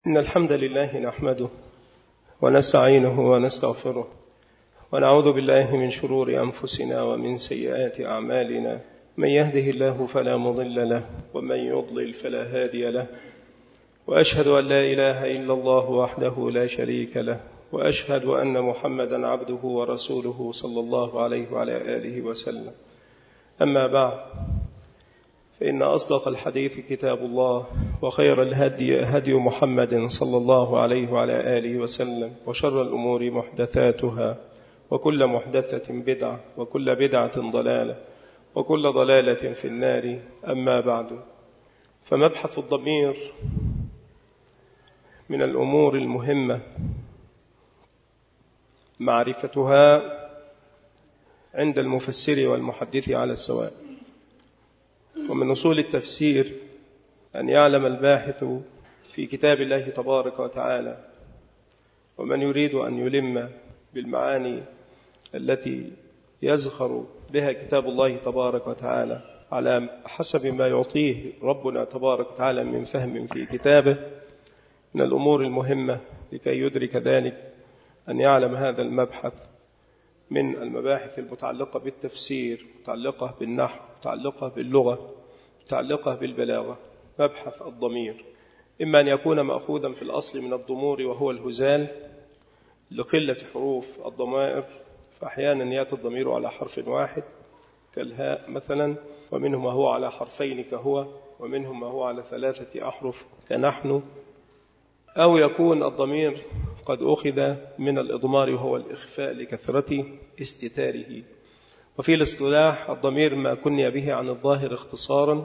إن الحمد لله نحمده ونستعينه ونستغفره ونعوذ بالله من شرور أنفسنا ومن سيئات أعمالنا. من يهده الله فلا مضل له ومن يضلل فلا هادي له، وأشهد أن لا إله إلا الله وحده لا شريك له، وأشهد أن محمدا عبده ورسوله صلى الله عليه وعلى آله وسلم. أما بعد، فإن أصدق الحديث كتاب الله، وخير الهدي هدي محمد صلى الله عليه وعلى آله وسلم، وشر الأمور محدثاتها، وكل محدثة بدعة، وكل بدعة ضلالة، وكل ضلالة في النار. أما بعد، فمبحث الضمير من الأمور المهمة معرفتها عند المفسر والمحدث على السواء. ومن أصول التفسير أن يعلم الباحث في كتاب الله تبارك وتعالى، ومن يريد أن يلم بالمعاني التي يزخر بها كتاب الله تبارك وتعالى على حسب ما يعطيه ربنا تبارك وتعالى من فهم في كتابه، من الأمور المهمة لكي يدرك ذلك أن يعلم هذا المبحث من المباحث المتعلقة بالتفسير، متعلقة بالنحو، متعلقة باللغة، متعلقة بالبلاغة. مبحث الضمير إما أن يكون مأخوذا في الأصل من الضمور وهو الهزال لقلة حروف الضمائر، فأحيانا يأتي الضمير على حرف واحد كالهاء مثلا، ومنهم ما هو على حرفين كهو، ومنهم ما هو على 3 أحرف كنحن. أو يكون الضمير قد أخذ من الإضمار وهو الإخفاء لكثرة استتاره. وفي الاصطلاح الضمير ما كني به عن الظاهر اختصارا،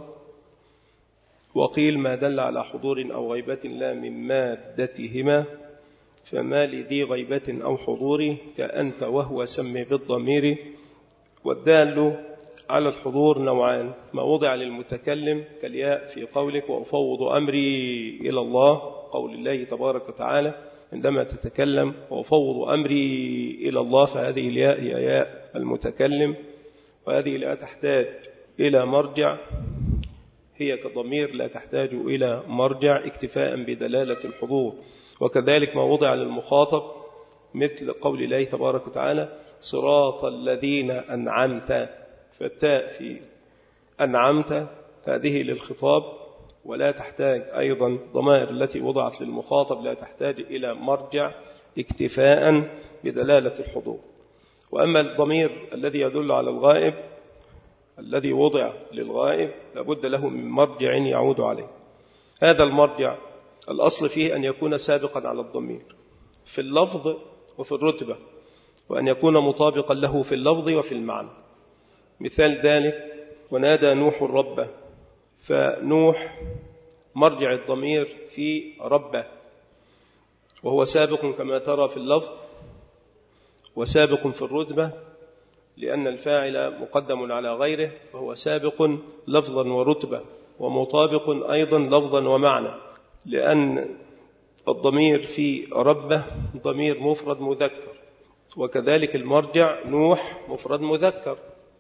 وقيل ما دل على حضور أو غيبة لا من مادتهما، فما لذي غيبة أو حضور كأنت وهو سمي بالضمير. والدال على الحضور نوعان: ما وضع للمتكلم كالياء في قولك وأفوض أمري إلى الله، قول الله تبارك وتعالى عندما تتكلم وأفوض أمري إلى الله، فهذه الياء هي ياء المتكلم، وهذه لا تحتاج إلى مرجع، هي كضمير لا تحتاج إلى مرجع اكتفاء بدلالة الحضور. وكذلك ما وضع للمخاطب مثل قول الله تبارك وتعالى صراط الذين أنعمت، فالتاء في أنعمت هذه للخطاب، ولا تحتاج أيضا ضمائر التي وضعت للمخاطب لا تحتاج إلى مرجع اكتفاء بدلالة الحضور. وأما الضمير الذي يدل على الغائب الذي وضع للغائب لابد له من مرجع يعود عليه. هذا المرجع الأصل فيه أن يكون سابقا على الضمير في اللفظ وفي الرتبة، وأن يكون مطابقا له في اللفظ وفي المعنى. مثال ذلك ونادى نوح ربه، فنوح مرجع الضمير في ربه، وهو سابق كما ترى في اللفظ وسابق في الرتبة، لأن الفاعل مقدم على غيره، فهو سابق لفظا ورتبة، ومطابق أيضا لفظا ومعنى، لأن الضمير في ربه ضمير مفرد مذكر، وكذلك المرجع نوح مفرد مذكر،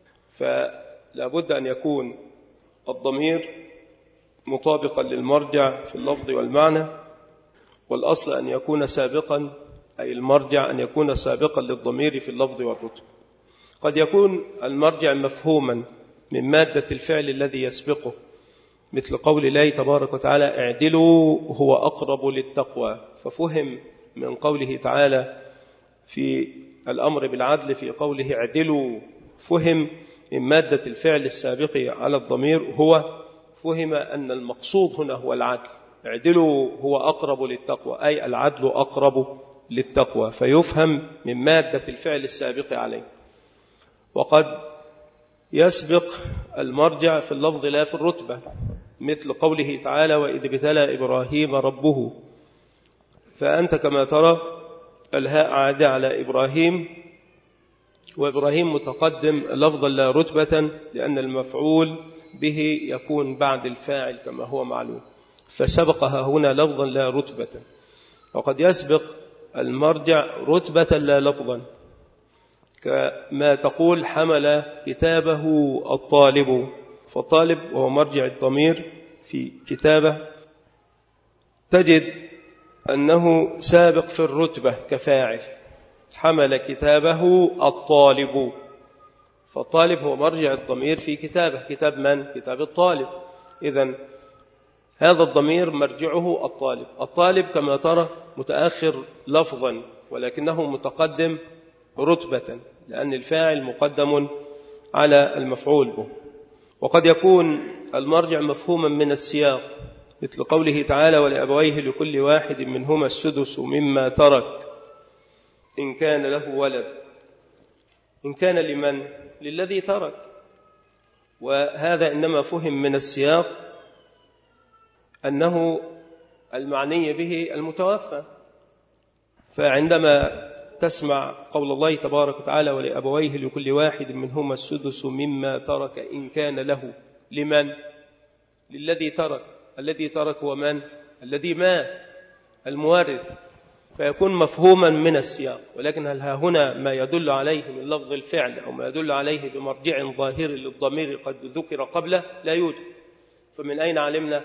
فلا بد أن يكون الضمير مطابقا للمرجع في اللفظ والمعنى. والأصل أن يكون سابقا، أي المرجع أن يكون سابقا للضمير في اللفظ والرتبة. قد يكون المرجع مفهوما من مادة الفعل الذي يسبقه، مثل قول الله تبارك وتعالى اعدلوا هو أقرب للتقوى، ففهم من قوله تعالى في الأمر بالعدل في قوله اعدلوا، فهم من مادة الفعل السابق على الضمير فهم أن المقصود هنا هو العدل. اعدلوا هو أقرب للتقوى، أي العدل أقرب للتقوى، فيفهم من مادة الفعل السابق عليه. وقد يسبق المرجع في اللفظ لا في الرتبة، مثل قوله تعالى وإذ ابتلى إبراهيم ربه، فأنت كما ترى الهاء عادة على إبراهيم، وإبراهيم متقدم لفظا لا رتبة، لأن المفعول به يكون بعد الفاعل كما هو معلوم، فسبقها هنا لفظا لا رتبة. وقد يسبق المرجع رتبة لا لفظا، كما تقول حمل كتابه الطالب، فالطالب وهو مرجع الضمير في كتابه تجد أنه سابق في الرتبة كفاعل، حمل كتابه الطالب، فالطالب هو مرجع الضمير في كتابه. كتاب من؟ كتاب الطالب. إذن هذا الضمير مرجعه الطالب. الطالب كما ترى متأخر لفظا ولكنه متقدم رتبة، لأن الفاعل مقدم على المفعول به. وقد يكون المرجع مفهوما من السياق، مثل قوله تعالى: ولأبويه لكل واحد منهما السدس مما ترك إن كان له ولد. إن كان لمن؟ للذي ترك. وهذا إنما فهم من السياق أنه المعني به المتوفى. فعندما تسمع قول الله تبارك وتعالى: ولأبويه لكل واحد منهما السدس مما ترك إن كان له، لمن؟ للذي ترك. الذي ترك هو من؟ الذي مات، المورث. فيكون مفهوما من السياق. ولكن هل هنا ما يدل عليه من لفظ الفعل أو ما يدل عليه بمرجع ظاهر للضمير قد ذكر قبله؟ لا يوجد. فمن أين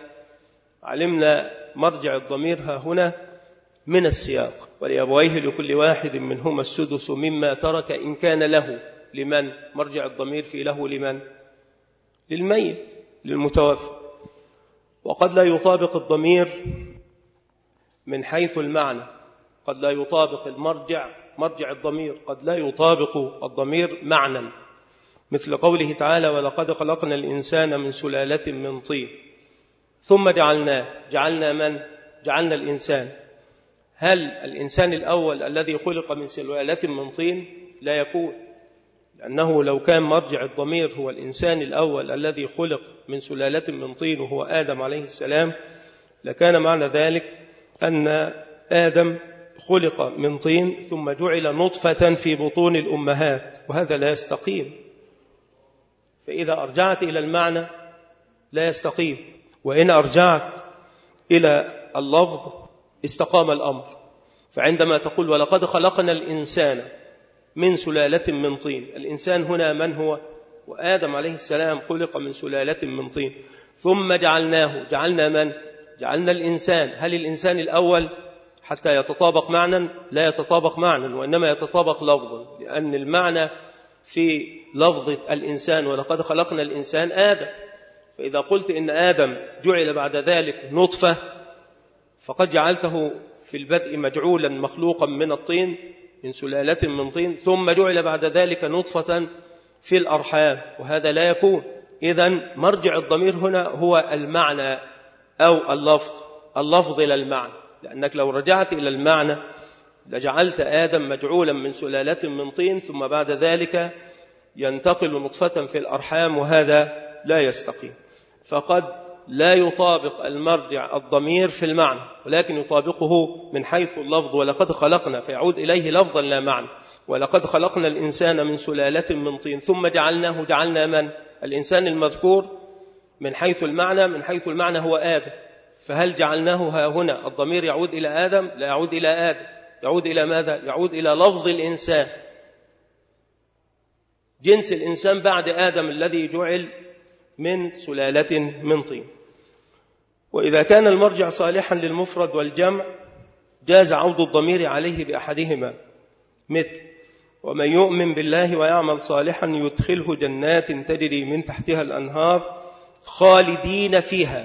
علمنا مرجع الضمير هنا من السياق: ولأبويه لكل واحد منهما السدس مما ترك إن كان له. لمن؟ مرجع الضمير في له لمن؟ للميت، للمتوفى. وقد لا يطابق الضمير من حيث المعنى، قد لا يطابق مرجع الضمير قد لا يطابق الضمير معنى، مثل قوله تعالى: ولقد خلقنا الإنسان من سلالة من طين ثم جعلنا من؟ جعلنا الإنسان. هل الإنسان الأول الذي خلق من سلالة من طين؟ لا يكون، لأنه لو كان مرجع الضمير هو الإنسان الأول الذي خلق من سلالة من طين وهو آدم عليه السلام، لكان معنى ذلك أن آدم خلق من طين ثم جعل نطفة في بطون الأمهات، وهذا لا يستقيم. فإذا أرجعت إلى المعنى لا يستقيم، وإن أرجعت إلى اللفظ استقام الأمر. فعندما تقول: ولقد خلقنا الإنسان من سلالة من طين، الإنسان هنا من هو؟ وآدم عليه السلام خلق من سلالة من طين، ثم جعلنا من؟ جعلنا الإنسان. هل الإنسان الأول حتى يتطابق معنى؟ لا يتطابق معنى، وإنما يتطابق لفظا، لأن المعنى في لفظة الإنسان ولقد خلقنا الإنسان آدم. فإذا قلت إن آدم جعل بعد ذلك نطفة، فقد جعلته في البدء مجعولا مخلوقا من الطين، من سلالة من طين، ثم جعل بعد ذلك نطفة في الأرحام، وهذا لا يكون. إذن مرجع الضمير هنا هو المعنى أو اللفظ إلى المعنى، لأنك لو رجعت إلى المعنى لجعلت آدم مجعولا من سلالة من طين ثم بعد ذلك ينتقل نطفة في الأرحام، وهذا لا يستقيم. فقد لا يطابق المرجع الضمير في المعنى، ولكن يطابقه من حيث اللفظ. ولقد خلقنا فيعود إليه لفظا لا معنى. ولقد خلقنا الإنسان من سلالة من طين ثم جعلنا من؟ الإنسان المذكور من حيث المعنى هو آدم. فهل جعلناه ها هنا الضمير يعود إلى آدم؟ لا يعود إلى آدم. يعود إلى ماذا؟ يعود إلى لفظ الإنسان، جنس الإنسان بعد آدم الذي جعل من سلالة من طين. وإذا كان المرجع صالحا للمفرد والجمع جاز عود الضمير عليه بأحدهما، مثل: ومن يؤمن بالله ويعمل صالحا يدخله جنات تجري من تحتها الأنهار خالدين فيها.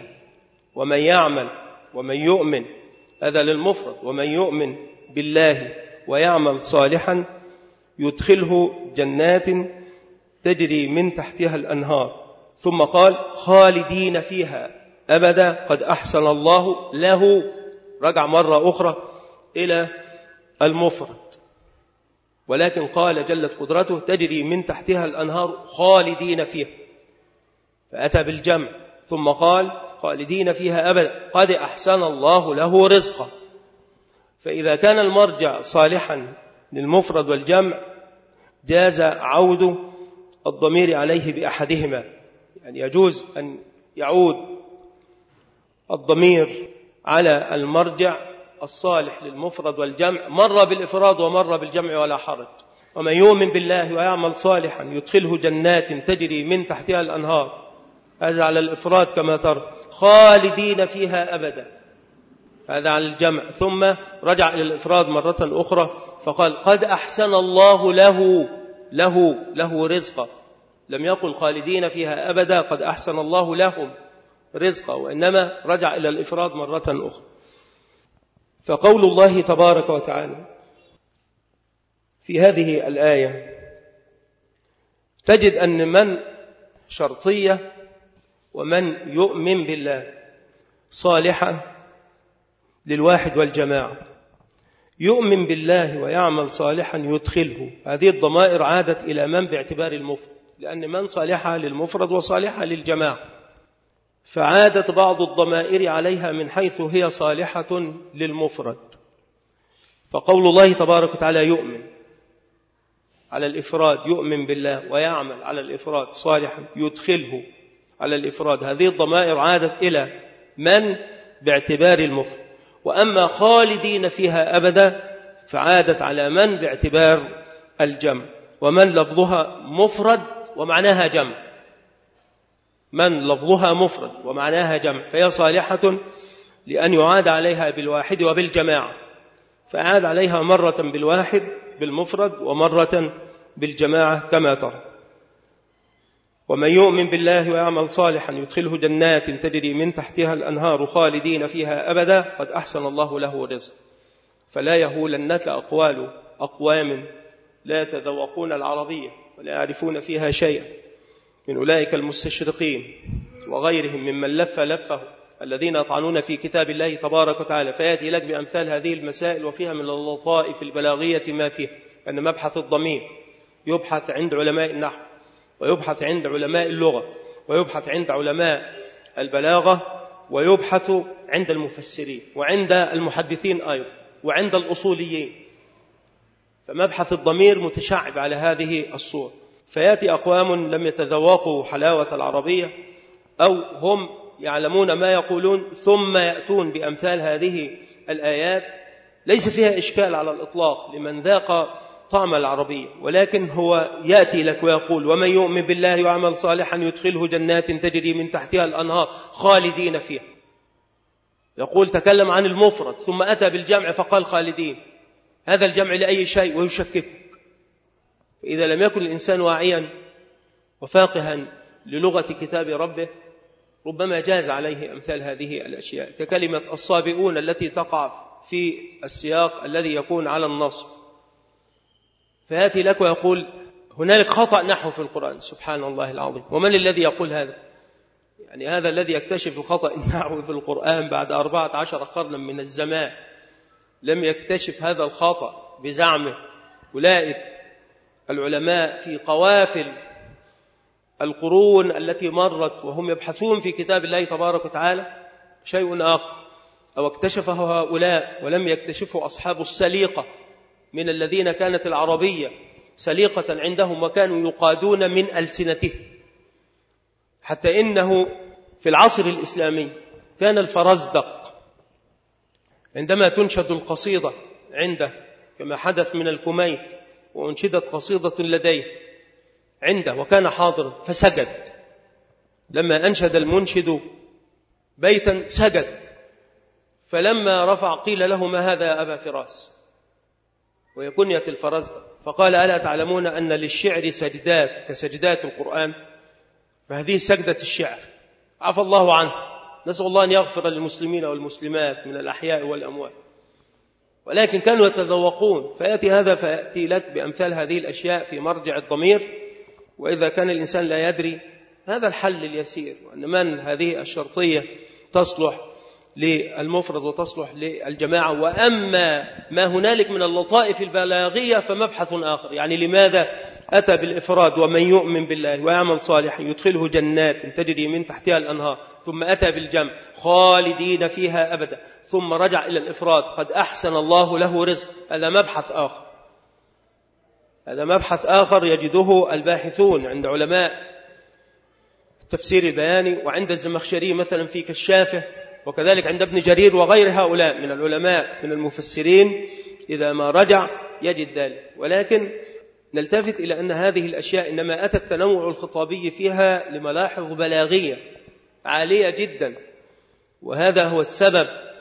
ومن يؤمن هذا للمفرد، ومن يؤمن بالله ويعمل صالحا يدخله جنات تجري من تحتها الأنهار، ثم قال خالدين فيها أبدا قد أحسن الله له. رجع مرة أخرى إلى المفرد، ولكن قال جلت قدرته تجري من تحتها الأنهار خالدين فيها، فأتى بالجمع ثم قال خالدين فيها أبدا قد أحسن الله له رزقا. فإذا كان المرجع صالحا للمفرد والجمع جاز عود الضمير عليه بأحدهما، يعني يجوز أن يعود الضمير على المرجع الصالح للمفرد والجمع، مرة بالإفراد ومرة بالجمع ولا حرج. ومن يؤمن بالله ويعمل صالحا يدخله جنات تجري من تحتها الأنهار، هذا على الإفراد كما ترى، خالدين فيها أبدا. هذا على الجمع، ثم رجع إلى الإفراد مرة أخرى فقال قد أحسن الله له رزقا. لم يقل خالدين فيها أبدا قد أحسن الله لهم رزقا، وإنما رجع إلى الإفراد مرة أخرى. فقول الله تبارك وتعالى في هذه الآية تجد أن من شرطية ومن يؤمن بالله صالحة للواحد والجماعة. يؤمن بالله ويعمل صالحا يدخله، هذه الضمائر عادت إلى من باعتبار المفرد، لأن من صالحة للمفرد وصالحة للجماعة، فعادت بعض الضمائر عليها من حيث هي صالحة للمفرد. فقول الله تبارك وتعالى يؤمن على الإفراد، يؤمن بالله ويعمل على الإفراد صالحا يدخله على الإفراد، هذه الضمائر عادت إلى من باعتبار المفرد. وأما خالدين فيها أبدا فعادت على من باعتبار الجمع، ومن لفظها مفرد ومعناها جمع، من لفظها مفرد ومعناها جمع فهي صالحة لأن يعاد عليها بالواحد وبالجماعة، فعاد عليها مرة بالواحد بالمفرد ومرة بالجماعة كما ترى. ومن يؤمن بالله ويعمل صالحا يدخله جنات تجري من تحتها الأنهار خالدين فيها أبدا قد أحسن الله له رزق. فلا يهولنك أقوال أقوام لا يتذوقون العربية ولا يعرفون فيها شيئا من أولئك المستشرقين وغيرهم ممن لفه الذين يطعنون في كتاب الله تبارك وتعالى، فيأتي لك بأمثال هذه المسائل وفيها من اللطائف البلاغية ما فيها، أن مبحث الضمير يبحث عند علماء النحو، ويبحث عند علماء اللغة، ويبحث عند علماء البلاغة، ويبحث عند المفسرين وعند المحدثين أيضا وعند الأصوليين. فمبحث الضمير متشعب على هذه الصورة، فيأتي أقوام لم يتذوقوا حلاوة العربية أو هم يعلمون ما يقولون ثم يأتون بأمثال هذه الآيات ليس فيها إشكال على الإطلاق لمن ذاق طعم العربية، ولكن هو يأتي لك ويقول ومن يؤمن بالله ويعمل صالحا يدخله جنات تجري من تحتها الأنهار خالدين فيها. يقول تكلم عن المفرد ثم أتى بالجمع فقال خالدين، هذا الجمع لأي شيء ويشكك. إذا لم يكن الإنسان واعيا وفاقها للغة كتاب ربه ربما جاز عليه أمثال هذه الأشياء، ككلمة الصابئون التي تقع في السياق الذي يكون على النصب. فيأتي لك ويقول هنالك خطأ نحو في القرآن، سبحان الله العظيم. ومن الذي يقول هذا؟ يعني هذا الذي يكتشف الخطأ النحو في القرآن بعد 14 قرنا من الزمان لم يكتشف هذا الخطأ بزعمه. أولئك العلماء في قوافل القرون التي مرت وهم يبحثون في كتاب الله تبارك وتعالى شيء آخر، أو اكتشفه هؤلاء ولم يكتشفه أصحاب السليقة من الذين كانت العربية سليقة عندهم وكانوا يقادون من ألسنتهم، حتى إنه في العصر الإسلامي كان الفرزدق عندما تنشد القصيدة عنده كما حدث من الكميت وأنشدت قصيدة لديه عنده وكان حاضرا فسجد، لما أنشد المنشد بيتا سجد، فلما رفع قيل له ما هذا يا أبا فراس، وهي كنية الفرزدق، فقال ألا تعلمون أن للشعر سجدات كسجدات القرآن؟ فهذه سجدة الشعر عفى الله عنه، نسأل الله أن يغفر للمسلمين والمسلمات من الأحياء والأموات. ولكن كانوا يتذوقون، فيأتي هذا فيأتي لك بأمثال هذه الأشياء في مرجع الضمير. وإذا كان الإنسان لا يدري هذا الحل اليسير، وأن من هذه الشرطية تصلح للمفرد وتصلح للجماعة. وأما ما هنالك من اللطائف البلاغية فمبحث آخر، يعني لماذا أتى بالإفراد ومن يؤمن بالله ويعمل صالحا يدخله جنات تجري من تحتها الأنهار، ثم أتى بالجمع خالدين فيها أبدا، ثم رجع إلى الإفراد قد أحسن الله له رزق. هذا مبحث آخر، هذا مبحث آخر يجده الباحثون عند علماء التفسير البياني وعند الزمخشري مثلا في كشافه، وكذلك عند ابن جرير وغير هؤلاء من العلماء من المفسرين. إذا ما رجع يجد ذلك. ولكن نلتفت إلى أن هذه الأشياء إنما أتى التنوع الخطابي فيها لملاحظ بلاغية عالية جدا، وهذا هو السبب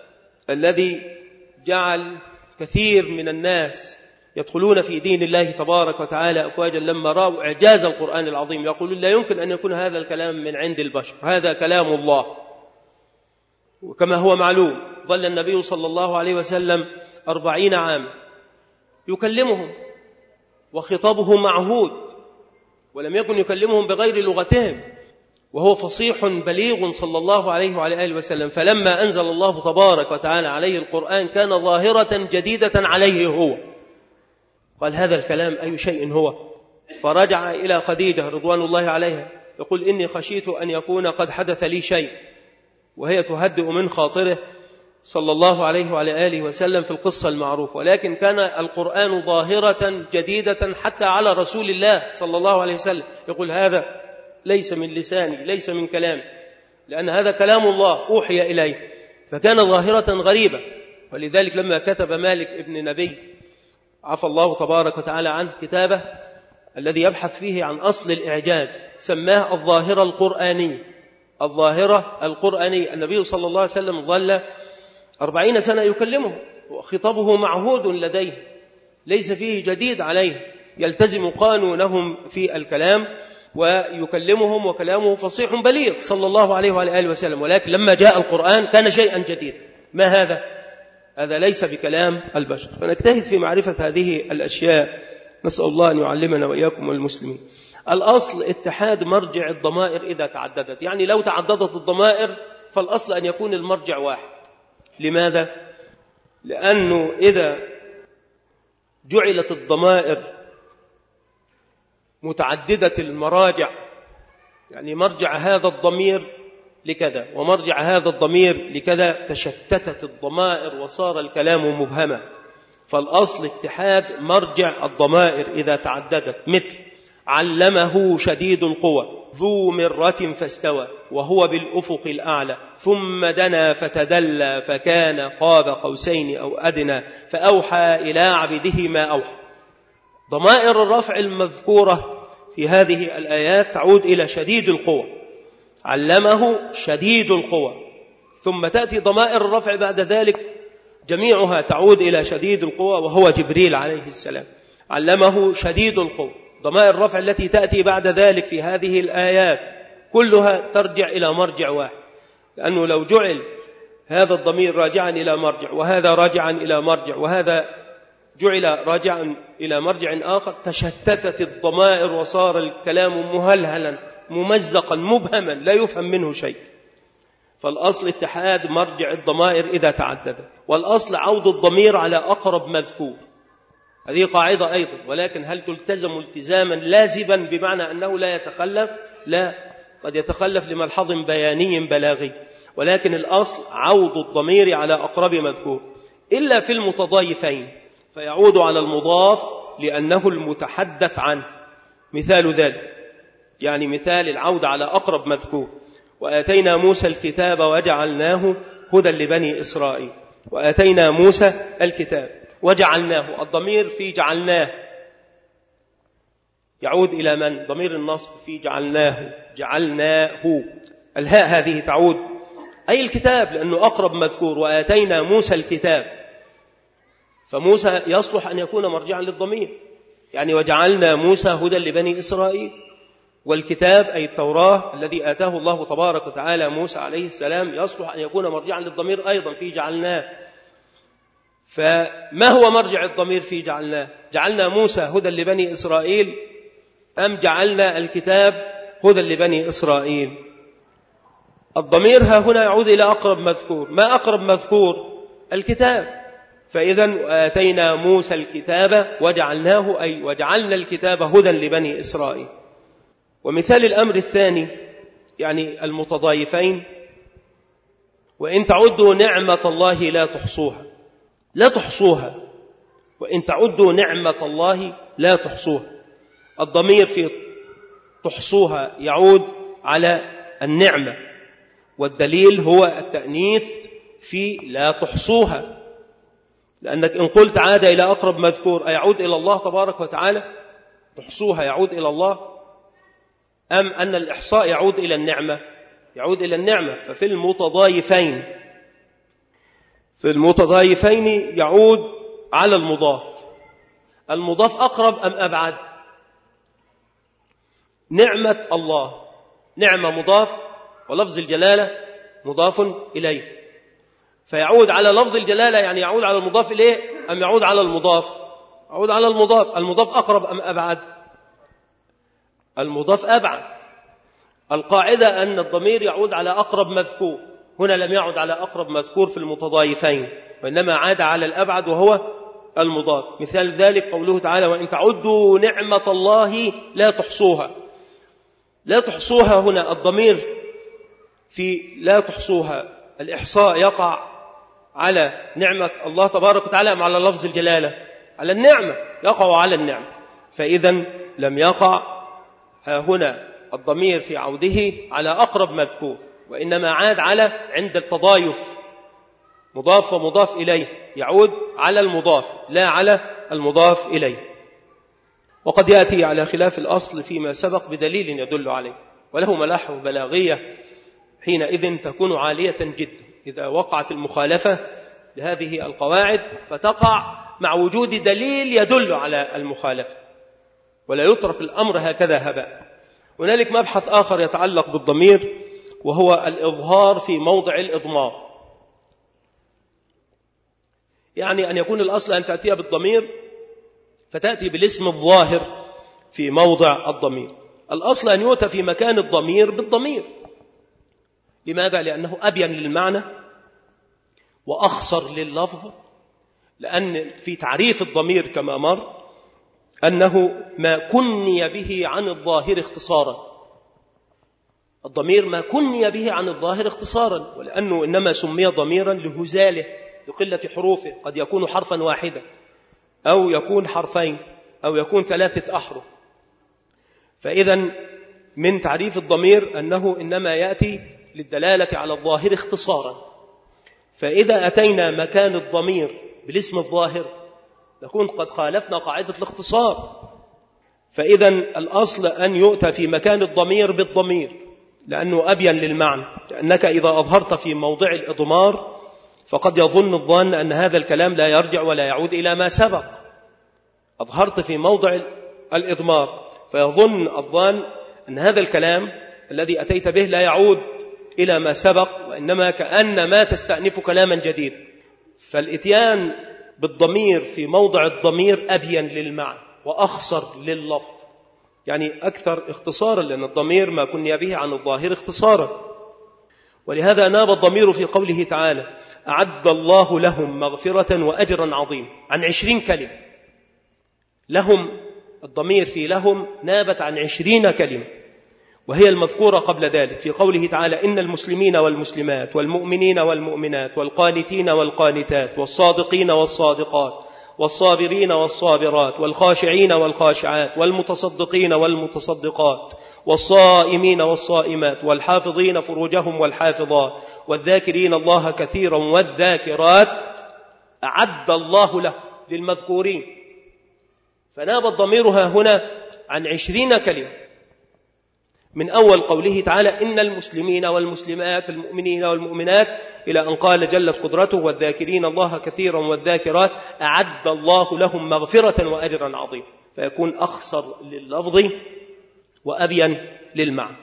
الذي جعل كثير من الناس يدخلون في دين الله تبارك وتعالى أفواجا لما رأوا إعجاز القرآن العظيم يقولون لا يمكن أن يكون هذا الكلام من عند البشر، هذا كلام الله. وكما هو معلوم ظل النبي صلى الله عليه وسلم 40 عاما يكلمهم وخطابه معهود، ولم يكن يكلمهم بغير لغتهم، وهو فصيح بليغ صلى الله عليه وعلى آله وسلم. فلما أنزل الله تبارك وتعالى عليه القرآن كان ظاهرة جديدة عليه هو، قال هذا الكلام أي شيء هو؟ فرجع إلى خديجة رضوان الله عليها يقول إني خشيت أن يكون قد حدث لي شيء، وهي تهدئ من خاطره صلى الله عليه وعلى آله وسلم في القصة المعروفة. ولكن كان القرآن ظاهرة جديدة حتى على رسول الله صلى الله عليه وسلم، يقول هذا ليس من لساني، ليس من كلامي، لأن هذا كلام الله أوحي إليه، فكان ظاهرة غريبة. ولذلك لما كتب مالك ابن نبي عفى الله تبارك وتعالى عنه كتابه الذي يبحث فيه عن أصل الإعجاز سماه الظاهرة القرآنية. الظاهرة القرآنية، النبي صلى الله عليه وسلم ظل 40 سنة يكلمه وخطابه معهود لديه ليس فيه جديد عليه، يلتزم قانونهم في الكلام ويكلمهم وكلامه فصيح بليغ صلى الله عليه وآله وسلم. ولكن لما جاء القرآن كان شيئا جديدا. ما هذا؟ هذا ليس بكلام البشر. فنجتهد في معرفة هذه الأشياء، نسأل الله أن يعلمنا وإياكم والمسلمين. الأصل اتحاد مرجع الضمائر إذا تعددت، يعني لو تعددت الضمائر فالأصل أن يكون المرجع واحد. لماذا؟ لأنه إذا جعلت الضمائر متعددة المراجع، يعني مرجع هذا الضمير لكذا ومرجع هذا الضمير لكذا، تشتتت الضمائر وصار الكلام مبهما. فالأصل اتحاد مرجع الضمائر إذا تعددت، مثل علمه شديد القوى ذو مرة فاستوى وهو بالأفق الأعلى ثم دنا فتدلى فكان قاب قوسين أو أدنى فأوحى إلى عبده ما أوحى. ضمائر الرفع المذكورة في هذه الآيات تعود إلى شديد القوى، علمه شديد القوى، ثم تأتي ضمائر الرفع بعد ذلك جميعها تعود إلى شديد القوى وهو جبريل عليه السلام. علمه شديد القوى. ضمائر الرفع التي تأتي بعد ذلك في هذه الآيات كلها ترجع إلى مرجع واحد، لأنه لو جعل هذا الضمير راجعا إلى مرجع وهذا راجعا إلى مرجع وهذا جعل راجعا إلى مرجع آخر تشتتت الضمائر وصار الكلام مهلهلا ممزقا مبهما لا يفهم منه شيء. فالأصل اتحاد مرجع الضمائر إذا تعدد، والأصل عود الضمير على أقرب مذكور. هذه قاعدة أيضا، ولكن هل تلتزم التزاما لازما بمعنى أنه لا يتخلف؟ لا، قد يتخلف لملحظ بياني بلاغي، ولكن الأصل عود الضمير على أقرب مذكور إلا في المتضايفين فيعود على المضاف لأنه المتحدث عنه. مثال ذلك، يعني مثال العود على أقرب مذكور، وآتينا موسى الكتاب وجعلناه هدى لبني إسرائيل. وآتينا موسى الكتاب وجعلناه، الضمير في جعلناه يعود إلى من؟ ضمير النصب في جعلناه، جعلناه. الهاء هذه تعود أي الكتاب لأنه أقرب مذكور. وآتينا موسى الكتاب، فموسى يصلح أن يكون مرجعا للضمير، يعني وجعلنا موسى هدى لبني إسرائيل. والكتاب أي التوراة الذي آتاه الله تبارك وتعالى موسى عليه السلام يصلح أن يكون مرجعا للضمير أيضا في جعلناه. فما هو مرجع الضمير في جعلناه؟ جعلنا موسى هدى لبني إسرائيل أم جعلنا الكتاب هدى لبني إسرائيل؟ الضمير ها هنا يعود إلى أقرب مذكور. ما أقرب مذكور؟ الكتاب. فإذا آتينا موسى الكتاب وجعلناه أي وجعلنا الكتاب هدى لبني إسرائيل. ومثال الأمر الثاني يعني المتضايفين، وإن تعدوا نعمة الله لا تحصوها، لا تحصوها، وإن تعدوا نعمة الله لا تحصوها. الضمير في تحصوها يعود على النعمة، والدليل هو التأنيث في لا تحصوها، لأنك إن قلت عاد إلى أقرب مذكور أيعود إلى الله تبارك وتعالى؟ تحصوها يعود إلى الله، أم أن الإحصاء يعود إلى النعمة؟ يعود إلى النعمة. ففي المتضايفين في المتضايفين يعود على المضاف. المضاف أقرب أم أبعد؟ نعمة الله، نعمة مضاف ولفظ الجلالة مضاف إليه، فيعود على لفظ الجلالة، يعني يعود على المضاف إليه أم يعود على المضاف؟ يعود على المضاف. المضاف أقرب أم أبعد؟ المضاف أبعد. القاعدة أن الضمير يعود على أقرب مذكور، هنا لم يعد على أقرب مذكور في المتضايفين، وإنما عاد على الأبعد وهو المضاف. مثال ذلك قوله تعالى: وإن تعدوا نعمة الله لا تحصوها. لا تحصوها هنا الضمير في لا تحصوها، الإحصاء يقع على نعمة الله تبارك وتعالى أم على لفظ الجلالة؟ على النعمة، يقع على النعمة. فإذا لم يقع هنا الضمير في عوده على أقرب مذكور، وإنما عاد على عند التضايف مضاف ومضاف إليه، يعود على المضاف لا على المضاف إليه. وقد يأتي على خلاف الأصل فيما سبق بدليل يدل عليه، وله ملاحظ بلاغية حينئذ تكون عالية جدا إذا وقعت المخالفة لهذه القواعد، فتقع مع وجود دليل يدل على المخالفة، ولا يترك الأمر هكذا هباء. هنالك مبحث آخر يتعلق بالضمير، وهو الإظهار في موضع الإضمار. يعني أن يكون الأصل أن تأتي بالضمير فتأتي بالاسم الظاهر في موضع الضمير. الأصل أن يؤتى في مكان الضمير بالضمير. لماذا؟ لأنه أبين للمعنى وأخصر لللفظ، لأن في تعريف الضمير كما مر أنه ما كني به عن الظاهر اختصارا. الضمير ما كني به عن الظاهر اختصارا، ولأنه إنما سمي ضميرا لهزاله لقلة حروفه، قد يكون حرفا واحدا أو يكون حرفين أو يكون 3 أحرف. فإذا من تعريف الضمير أنه إنما يأتي للدلالة على الظاهر اختصارا. فإذا أتينا مكان الضمير بالاسم الظاهر نكون قد خالفنا قاعدة الاختصار. فإذا الأصل أن يؤتى في مكان الضمير بالضمير لأنه أبين للمعنى، لأنك إذا أظهرت في موضع الإضمار فقد يظن الظان أن هذا الكلام لا يرجع ولا يعود إلى ما سبق. أظهرت في موضع الإضمار فيظن الظان أن هذا الكلام الذي أتيت به لا يعود إلى ما سبق، وإنما كأنما تستأنف كلاما جديدا. فالإتيان بالضمير في موضع الضمير أبين للمعنى وأخصر لللفظ، يعني أكثر اختصارا، لأن الضمير ما كني به عن الظاهر اختصارا. ولهذا ناب الضمير في قوله تعالى: أعد الله لهم مغفرة وأجرا عظيم، عن 20 كلمة. لهم، الضمير في لهم نابت عن 20 كلمة، وهي المذكورة قبل ذلك في قوله تعالى: إن المسلمين والمسلمات والمؤمنين والمؤمنات والقانتين والقانتات والصادقين والصادقات والصابرين والصابرات والخاشعين والخاشعات والمتصدقين والمتصدقات والصائمين والصائمات والحافظين فروجهم والحافظات والذاكرين الله كثيرا والذاكرات أعد الله له للمذكورين. فناب الضمير هنا عن 20 كلمة، من أول قوله تعالى: إن المسلمين والمسلمات المؤمنين والمؤمنات، إلى أن قال جلت قدرته: والذاكرين الله كثيرا والذاكرات أعد الله لهم مغفرة وأجرا عظيما. فيكون أخصر لللفظ وأبين للمعنى.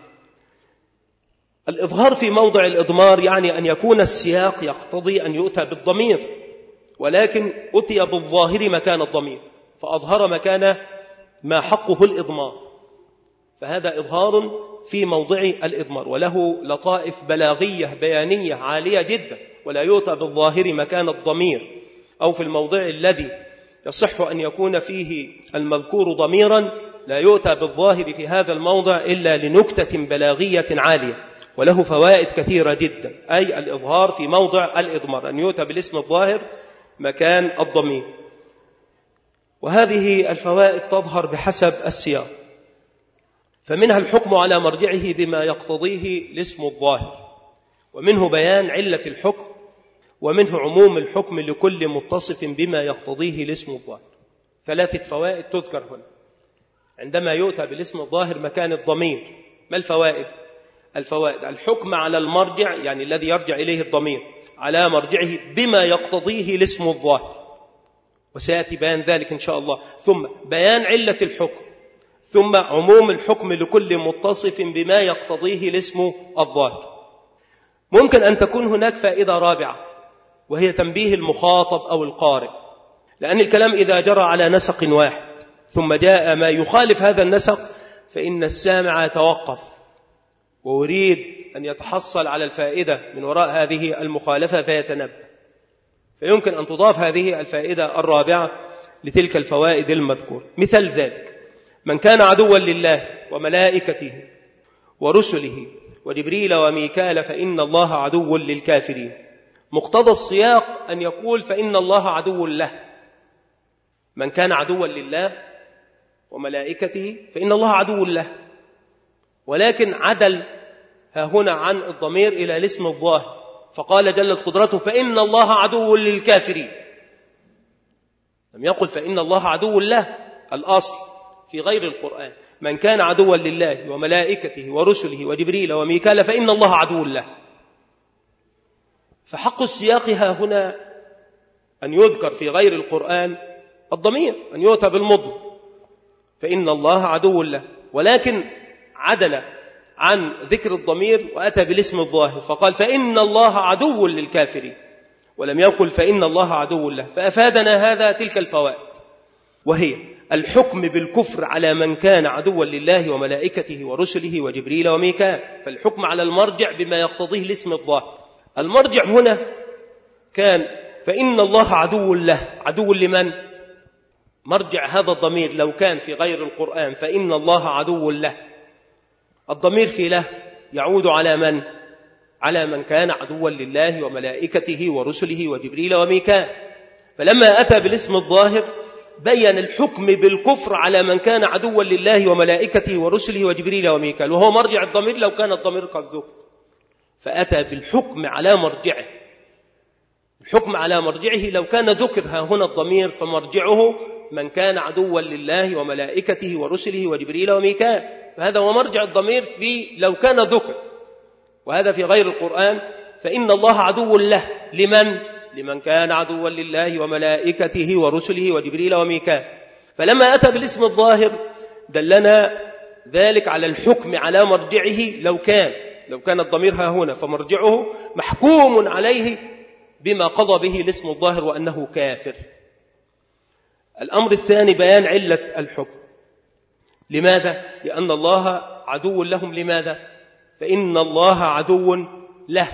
الإظهار في موضع الإضمار يعني أن يكون السياق يقتضي أن يؤتى بالضمير، ولكن أتي بالظاهر مكان الضمير، فأظهر مكان ما حقه الإضمار، فهذا إظهار في موضع الإضمار، وله لطائف بلاغية بيانية عالية جدا. ولا يؤتى بالظاهر مكان الضمير أو في الموضع الذي يصح أن يكون فيه المذكور ضميرا، لا يؤتى بالظاهر في هذا الموضع إلا لنكتة بلاغية عالية، وله فوائد كثيرة جدا. أي الإظهار في موضع الإضمار، أن يؤتى بالاسم الظاهر مكان الضمير. وهذه الفوائد تظهر بحسب السياق، فمنها الحكم على مرجعه بما يقتضيه الاسم الظاهر، ومنه بيان علة الحكم، ومنه عموم الحكم لكل متصف بما يقتضيه الاسم الظاهر. 3 فوائد تذكر هنا عندما يؤتى بالاسم الظاهر مكان الضمير. ما الفوائد؟ الفوائد. الحكم على المرجع يعني الذي يرجع إليه الضمير على مرجعه بما يقتضيه الاسم الظاهر، وسيأتي بيان ذلك إن شاء الله. ثم بيان علة الحكم، ثم عموم الحكم لكل متصف بما يقتضيه الاسم الظاهر. ممكن أن تكون هناك فائدة رابعة، وهي تنبيه المخاطب أو القارئ، لأن الكلام إذا جرى على نسق واحد ثم جاء ما يخالف هذا النسق فإن السامع يتوقف ويريد أن يتحصل على الفائدة من وراء هذه المخالفة فيتنبه، فيمكن أن تضاف هذه الفائدة الرابعة لتلك الفوائد المذكورة. مثال ذلك: من كان عدوا لله وملائكته ورسله وجبريل وميكال فإن الله عدو للكافرين. مقتضى السياق أن يقول فإن الله عدو له. من كان عدوا لله وملائكته فإن الله عدو له، ولكن عدل ها هنا عن الضمير إلى الاسم الظاهر فقال جلت قدرته فإن الله عدو للكافرين، لم يقل فإن الله عدو له. الأصل في غير القرآن من كان عدوا لله وملائكته ورسله وجبريل وميكال فإن الله عدو له. فحق السياق ها هنا أن يذكر في غير القرآن الضمير، أن يؤتى بالمضمر فإن الله عدو له، ولكن عدل عن ذكر الضمير وأتى بالاسم الظاهر فقال فإن الله عدو للكافرين، ولم يقل فإن الله عدو له. فأفادنا هذا تلك الفوائد، وهي الحكم بالكفر على من كان عدوا لله وملائكته ورسله وجبريل وميكال، فالحكم على المرجع بما يقتضيه الاسم الظاهر. المرجع هنا كان فإن الله عدو له، عدو لمن؟ مرجع هذا الضمير لو كان في غير القرآن فإن الله عدو له، الضمير في له يعود على من؟ على من كان عدوا لله وملائكته ورسله وجبريل وميكال. فلما أتى بالاسم الظاهر بيّن الحكم بالكفر على من كان عدوا لله وملائكته ورسله وجبريل وميكال، وهو مرجع الضمير لو كان الضمير قد ذكر، فأتى بالحكم على مرجعه. الحكم على مرجعه لو كان ذكر ها هنا الضمير فمرجعه من كان عدوا لله وملائكته ورسله وجبريل وميكال، فهذا هو مرجع الضمير في لو كان ذكر. وهذا في غير القرآن فإن الله عدو له لمن؟ لمن كان عدوا لله وملائكته ورسله وجبريل وميكال. فلما أتى بالاسم الظاهر دلنا ذلك على الحكم على مرجعه لو كان الضمير ها هنا فمرجعه محكوم عليه بما قضى به الاسم الظاهر وأنه كافر. الأمر الثاني بيان علة الحكم. لماذا؟ لأن الله عدو لهم. لماذا؟ فإن الله عدو له.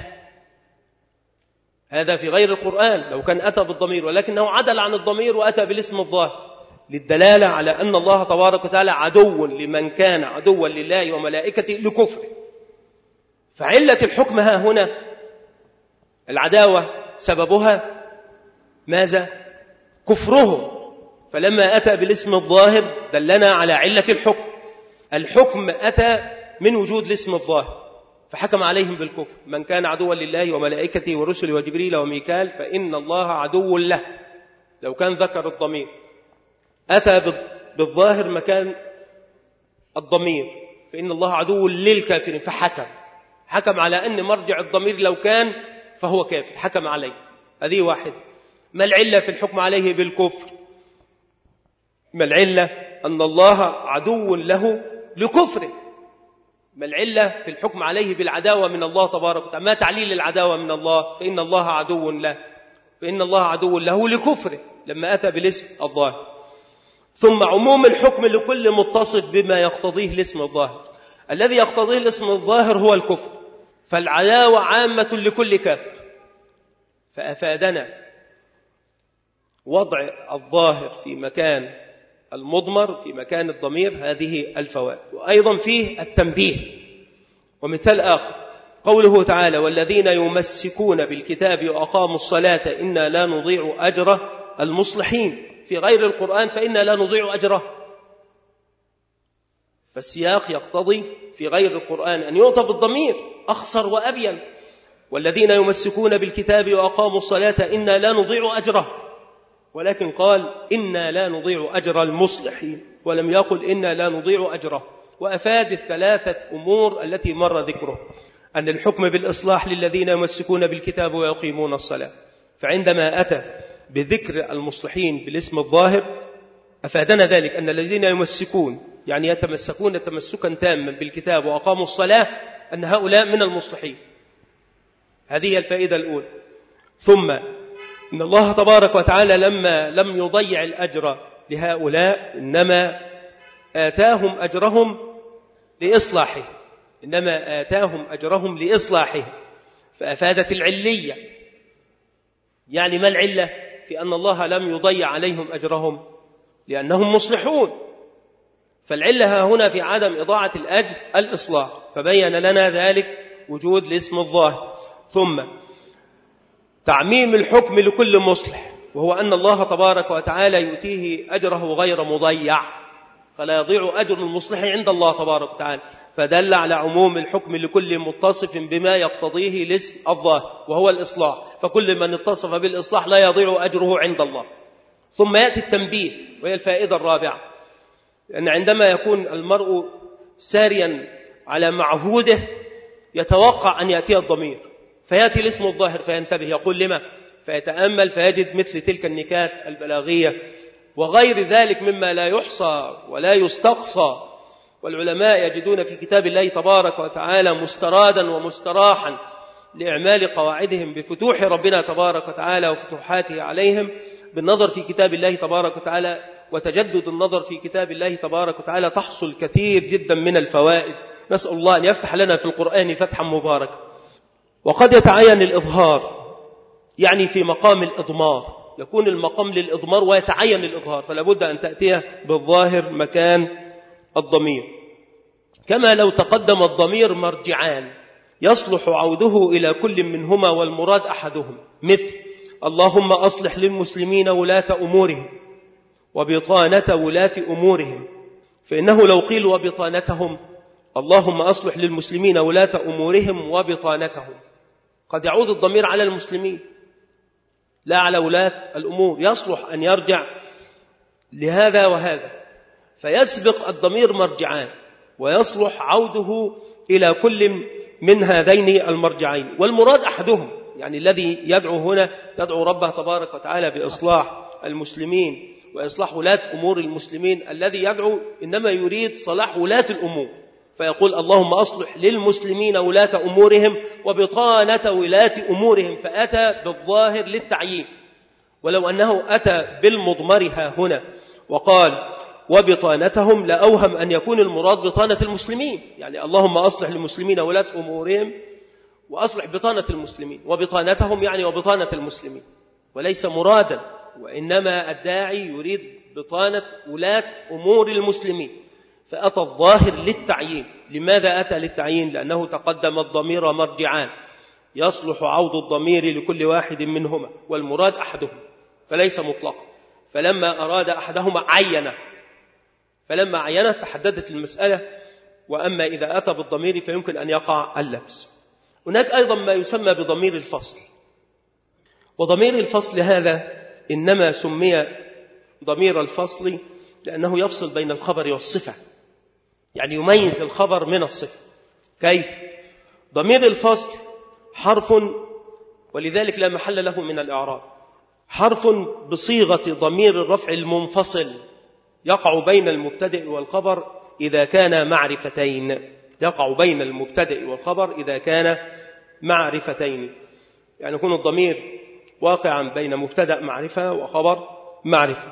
هذا في غير القرآن لو كان أتى بالضمير، ولكنه عدل عن الضمير وأتى بالاسم الظاهر للدلالة على أن الله تبارك وتعالى عدو لمن كان عدوا لله وملائكته لكفره. فعلة الحكم ها هنا العداوة سببها ماذا؟ كفرهم. فلما أتى بالاسم الظاهر دلنا على علة الحكم. الحكم أتى من وجود الاسم الظاهر فحكم عليهم بالكفر. من كان عدوا لله وملائكته ورسله وجبريل وميكال فإن الله عدو له. لو كان ذكر الضمير أتى بالظاهر مكان الضمير فإن الله عدو للكافرين فحكم على أن مرجع الضمير لو كان فهو كافر، حكم عليه. هذه واحد. ما العلة في الحكم عليه بالكفر؟ ما العلة؟ أن الله عدو له لكفره. ما العلة في الحكم عليه بالعداوة من الله تبارك وتعالى؟ ما تعليل العداوة من الله؟ فإن الله عدو له، فإن الله عدو له لكفره لما أتى بالاسم الظاهر. ثم عموم الحكم لكل متصف بما يقتضيه الاسم الظاهر. الذي يقتضيه الاسم الظاهر هو الكفر، فالعداوة عامة لكل كافر. فأفادنا وضع الظاهر في مكان المضمر في مكان الضمير هذه الفوائد. وأيضا فيه التنبيه. ومثال آخر قوله تعالى والذين يمسكون بالكتاب وأقاموا الصلاة إنا لا نضيع أجر المصلحين. في غير القرآن فإنا لا نضيع أجره. فالسياق يقتضي في غير القرآن أن يؤتى بالضمير أخصر وأبين. والذين يمسكون بالكتاب وأقاموا الصلاة إنا لا نضيع أجره، ولكن قال إنا لا نضيع أجر المصلحين ولم يقل إنا لا نضيع أجره. وأفاد الثلاثة أمور التي مر ذكره، أن الحكم بالإصلاح للذين يمسكون بالكتاب ويقيمون الصلاة. فعندما أتى بذكر المصلحين بالاسم الظاهر أفادنا ذلك أن الذين يمسكون يعني يتمسكون تمسكا تاما بالكتاب وأقاموا الصلاة أن هؤلاء من المصلحين. هذه الفائدة الأولى. ثم إن الله تبارك وتعالى لما لم يضيع الأجر لهؤلاء إنما آتاهم أجرهم لإصلاحه فأفادت العلية. يعني ما العلة في أن الله لم يضيع عليهم أجرهم؟ لأنهم مصلحون. فالعلة هنا في عدم إضاعة الأجر الإصلاح، فبين لنا ذلك وجود الاسم الظاهر. ثم تعميم الحكم لكل مصلح، وهو أن الله تبارك وتعالى يؤتيه أجره غير مضيع، فلا يضيع أجر المصلح عند الله تبارك وتعالى، فدل على عموم الحكم لكل متصف بما يقتضيه الاسم الظاهر وهو الإصلاح، فكل من اتصف بالإصلاح لا يضيع أجره عند الله. ثم يأتي التنبيه وهي الفائدة الرابعة، لأن عندما يكون المرء ساريا على معهوده يتوقع أن يأتي الضمير، فيأتي الاسم الظاهر فينتبه، يقول لما؟ فيتأمل فيجد مثل تلك النكات البلاغية وغير ذلك مما لا يحصى ولا يستقصى. والعلماء يجدون في كتاب الله تبارك وتعالى مسترادا ومستراحا لإعمال قواعدهم بفتوح ربنا تبارك وتعالى وفتوحاته عليهم بالنظر في كتاب الله تبارك وتعالى. وتجدد النظر في كتاب الله تبارك وتعالى تحصل كثير جدا من الفوائد. نسأل الله أن يفتح لنا في القرآن فتحا مباركا. وقد يتعين الإظهار يعني في مقام الإضمار، يكون المقام للإضمار ويتعين الإظهار، فلا بد أن تأتيه بالظاهر مكان الضمير. كما لو تقدم الضمير مرجعان يصلح عوده إلى كل منهما والمراد أحدهم، مثل اللهم أصلح للمسلمين ولاة أمورهم وبطانة ولاة أمورهم، فإنه لو قيل وبطانتهم اللهم أصلح للمسلمين ولاة أمورهم وبطانتهم قد يعود الضمير على المسلمين لا على ولاة الأمور، يصلح أن يرجع لهذا وهذا، فيسبق الضمير مرجعان ويصلح عوده إلى كل من هذين المرجعين، والمراد أحدهم يعني الذي يدعو هنا يدعو ربه تبارك وتعالى بإصلاح المسلمين وإصلاح ولاة أمور المسلمين، الذي يدعو إنما يريد صلاح ولاة الأمور، فيقول اللهم أصلح للمسلمين ولاة أمورهم وبطانة ولاة أمورهم، فأتى بالظاهر للتعيين. ولو أنه أتى بالمضمرها هنا وقال وبطانتهم لأوهم أن يكون المراد بطانة المسلمين، يعني اللهم أصلح للمسلمين ولاة أمورهم وأصلح بطانة المسلمين، وبطانتهم يعني وبطانة المسلمين، وليس مرادا، وإنما الداعي يريد بطانة ولاة أمور المسلمين، فأتى الظاهر للتعيين. لماذا أتى للتعيين؟ لأنه تقدم الضمير مرجعان يصلح عوض الضمير لكل واحد منهما والمراد أحدهم، فليس مطلقا. فلما أراد أحدهما عينه، فلما عينه تحددت المسألة. وأما إذا أتى بالضمير فيمكن أن يقع اللبس. هناك أيضا ما يسمى بضمير الفصل، وضمير الفصل هذا إنما سمي ضمير الفصل لأنه يفصل بين الخبر والصفة، يعني يميز الخبر من الصفة. كيف؟ ضمير الفصل حرف ولذلك لا محل له من الإعراب، حرف بصيغة ضمير الرفع المنفصل يقع بين المبتدئ والخبر إذا كان معرفتين، يقع بين المبتدئ والخبر إذا كان معرفتين، يعني يكون الضمير واقعا بين مبتدأ معرفة وخبر معرفة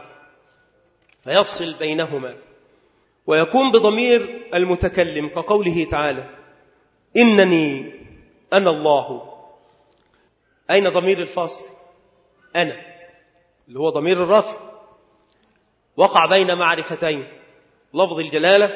فيفصل بينهما. ويكون بضمير المتكلم كقوله تعالى إنني أنا الله. أين ضمير الفصل؟ أنا، اللي هو ضمير الرفع، وقع بين معرفتين، لفظ الجلالة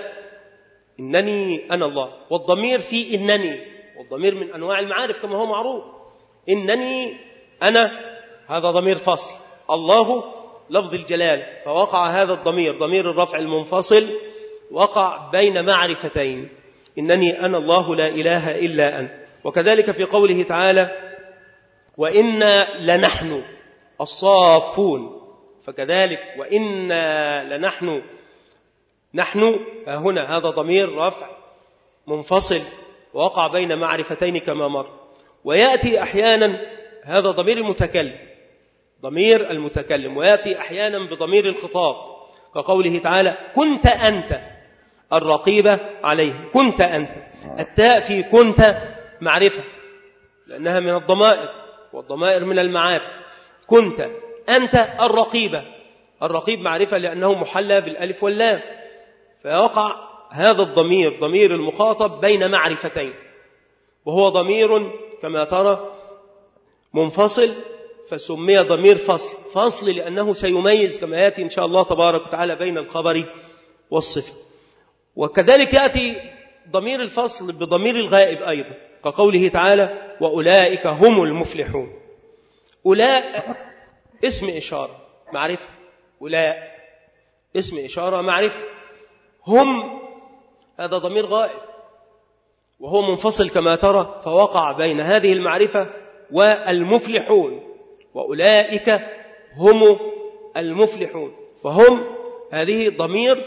إنني أنا الله، والضمير في إنني، والضمير من أنواع المعارف كما هو معروف. إنني أنا هذا ضمير فصل، الله لفظ الجلالة، فوقع هذا الضمير ضمير الرفع المنفصل وقع بين معرفتين، إنني أنا الله لا إله إلا أنت. وكذلك في قوله تعالى وإنا لنحن الصافون، فكذلك وإنا لنحن نحن هنا هذا ضمير رفع منفصل ووقع بين معرفتين كما مر. ويأتي أحيانا هذا ضمير المتكلم، ضمير المتكلم، ويأتي أحيانا بضمير الخطاب كقوله تعالى كنت أنت الرقيب عليه. كنت أنت، التاء في كنت معرفة لأنها من الضمائر، والضمائر من المعارف. كنت أنت الرقيب، الرقيب معرفة لأنه محلى بالألف واللام، فيقع هذا الضمير ضمير المخاطب بين معرفتين، وهو ضمير كما ترى منفصل، فسمي ضمير فصل لأنه سيميز كما يأتي إن شاء الله تبارك وتعالى بين الخبر والصفة. وكذلك يأتي ضمير الفصل بضمير الغائب أيضا كقوله تعالى وأولئك هم المفلحون. أولاء اسم إشارة معرفة، أولاء اسم إشارة معرفة. هم هذا ضمير غائب وهو منفصل كما ترى، فوقع بين هذه المعرفة والمفلحون. وأولئك هم المفلحون، فهم هذه ضمير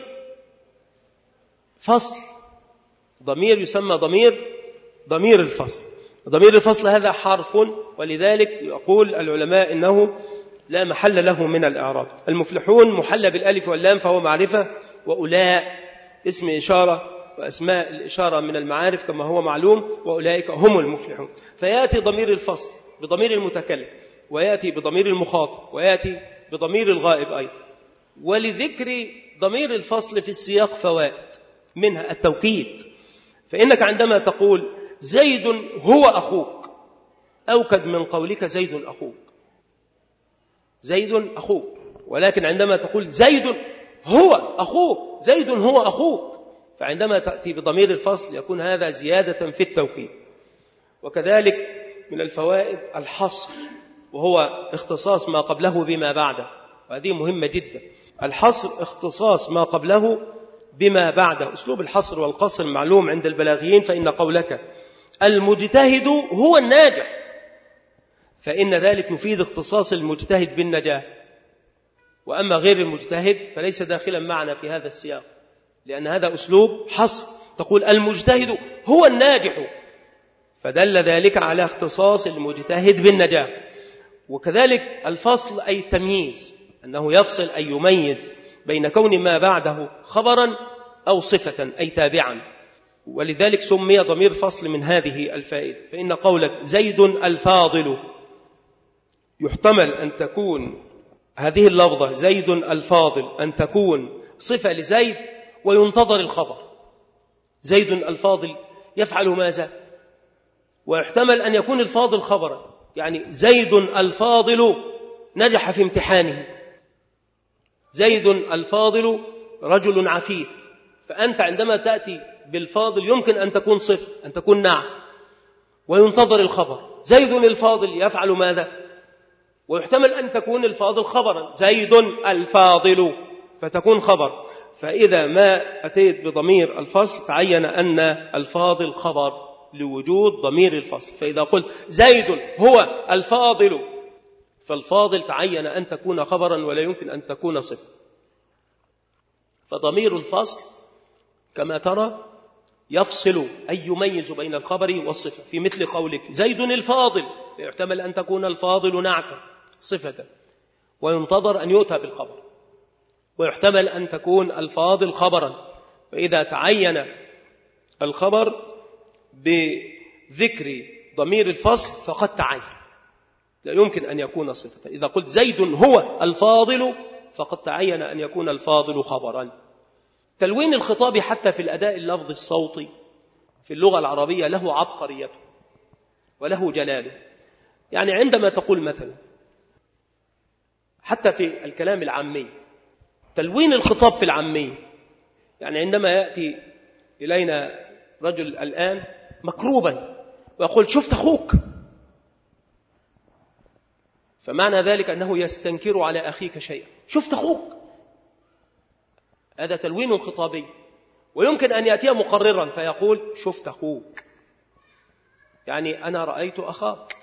فصل، ضمير يسمى ضمير الفصل. ضمير الفصل هذا حرف، ولذلك يقول العلماء إنه لا محل له من الإعراب. المفلحون محل بالألف واللام فهو معرفة، وأولاء اسم إشارة، وأسماء الإشارة من المعارف كما هو معلوم، وأولئك هم المفلحون. فيأتي ضمير الفصل بضمير المتكلم، ويأتي بضمير المخاطب، ويأتي بضمير الغائب أيضا. ولذكر ضمير الفصل في السياق فوائد، منها التوكيد. فإنك عندما تقول زيد هو أخوك أوكد من قولك زيد أخوك، زيد أخوك. ولكن عندما تقول زيد هو أخوك، زيد هو أخوك، فعندما تأتي بضمير الفصل يكون هذا زيادة في التوكيد. وكذلك من الفوائد الحصر، وهو اختصاص ما قبله بما بعده، وهذه مهمة جدا. الحصر اختصاص ما قبله بما بعده. أسلوب الحصر والقصر معلوم عند البلاغيين، فإن قولك المجتهد هو الناجح، فإن ذلك يفيد اختصاص المجتهد بالنجاح، وأما غير المجتهد فليس داخلا معنا في هذا السياق، لأن هذا أسلوب حصر. تقول المجتهد هو الناجح، فدل ذلك على اختصاص المجتهد بالنجاح. وكذلك الفصل أي التمييز، أنه يفصل أي يميز بين كون ما بعده خبرا أو صفة أي تابعا، ولذلك سمي ضمير فصل من هذه الفائدة. فإن قولك زيد الفاضل يحتمل أن تكون هذه اللفظة زيد الفاضل أن تكون صفة لزيد وينتظر الخبر، زيد الفاضل يفعل ماذا، ويحتمل أن يكون الفاضل خبرا، يعني زيد الفاضل نجح في امتحانه، زيد الفاضل رجل عفيف. فأنت عندما تأتي بالفاضل يمكن أن تكون صفة، أن تكون نعت، وينتظر الخبر زيد الفاضل يفعل ماذا، ويحتمل أن تكون الفاضل خبرا، زيد الفاضل فتكون خبر. فإذا ما أتيت بضمير الفصل تعين أن الفاضل خبر لوجود ضمير الفصل. فإذا قلت زيد هو الفاضل فالفاضل تعين أن تكون خبرا ولا يمكن أن تكون صفة. فضمير الفصل كما ترى يفصل أي يميز بين الخبر والصفة، في مثل قولك زيد الفاضل يحتمل أن تكون الفاضل نعتا صفة وينتظر أن يؤتى بالخبر، ويحتمل أن تكون الفاضل خبرا، فإذا تعين الخبر بذكر ضمير الفصل فقد تعين، لا يمكن أن يكون صفة. إذا قلت زيد هو الفاضل فقد تعين أن يكون الفاضل خبرا. تلوين الخطاب حتى في الأداء اللفظي الصوتي في اللغة العربية له عبقريته وله جلاله. يعني عندما تقول مثلا حتى في الكلام العامي تلوين الخطاب في العامي، يعني عندما يأتي إلينا رجل الآن مكروبا ويقول شفت أخوك، فمعنى ذلك أنه يستنكر على أخيك شيئا، شفت أخوك، هذا تلوين خطابي. ويمكن أن يأتي مقررا فيقول شفت أخوك، يعني أنا رأيت أخاك.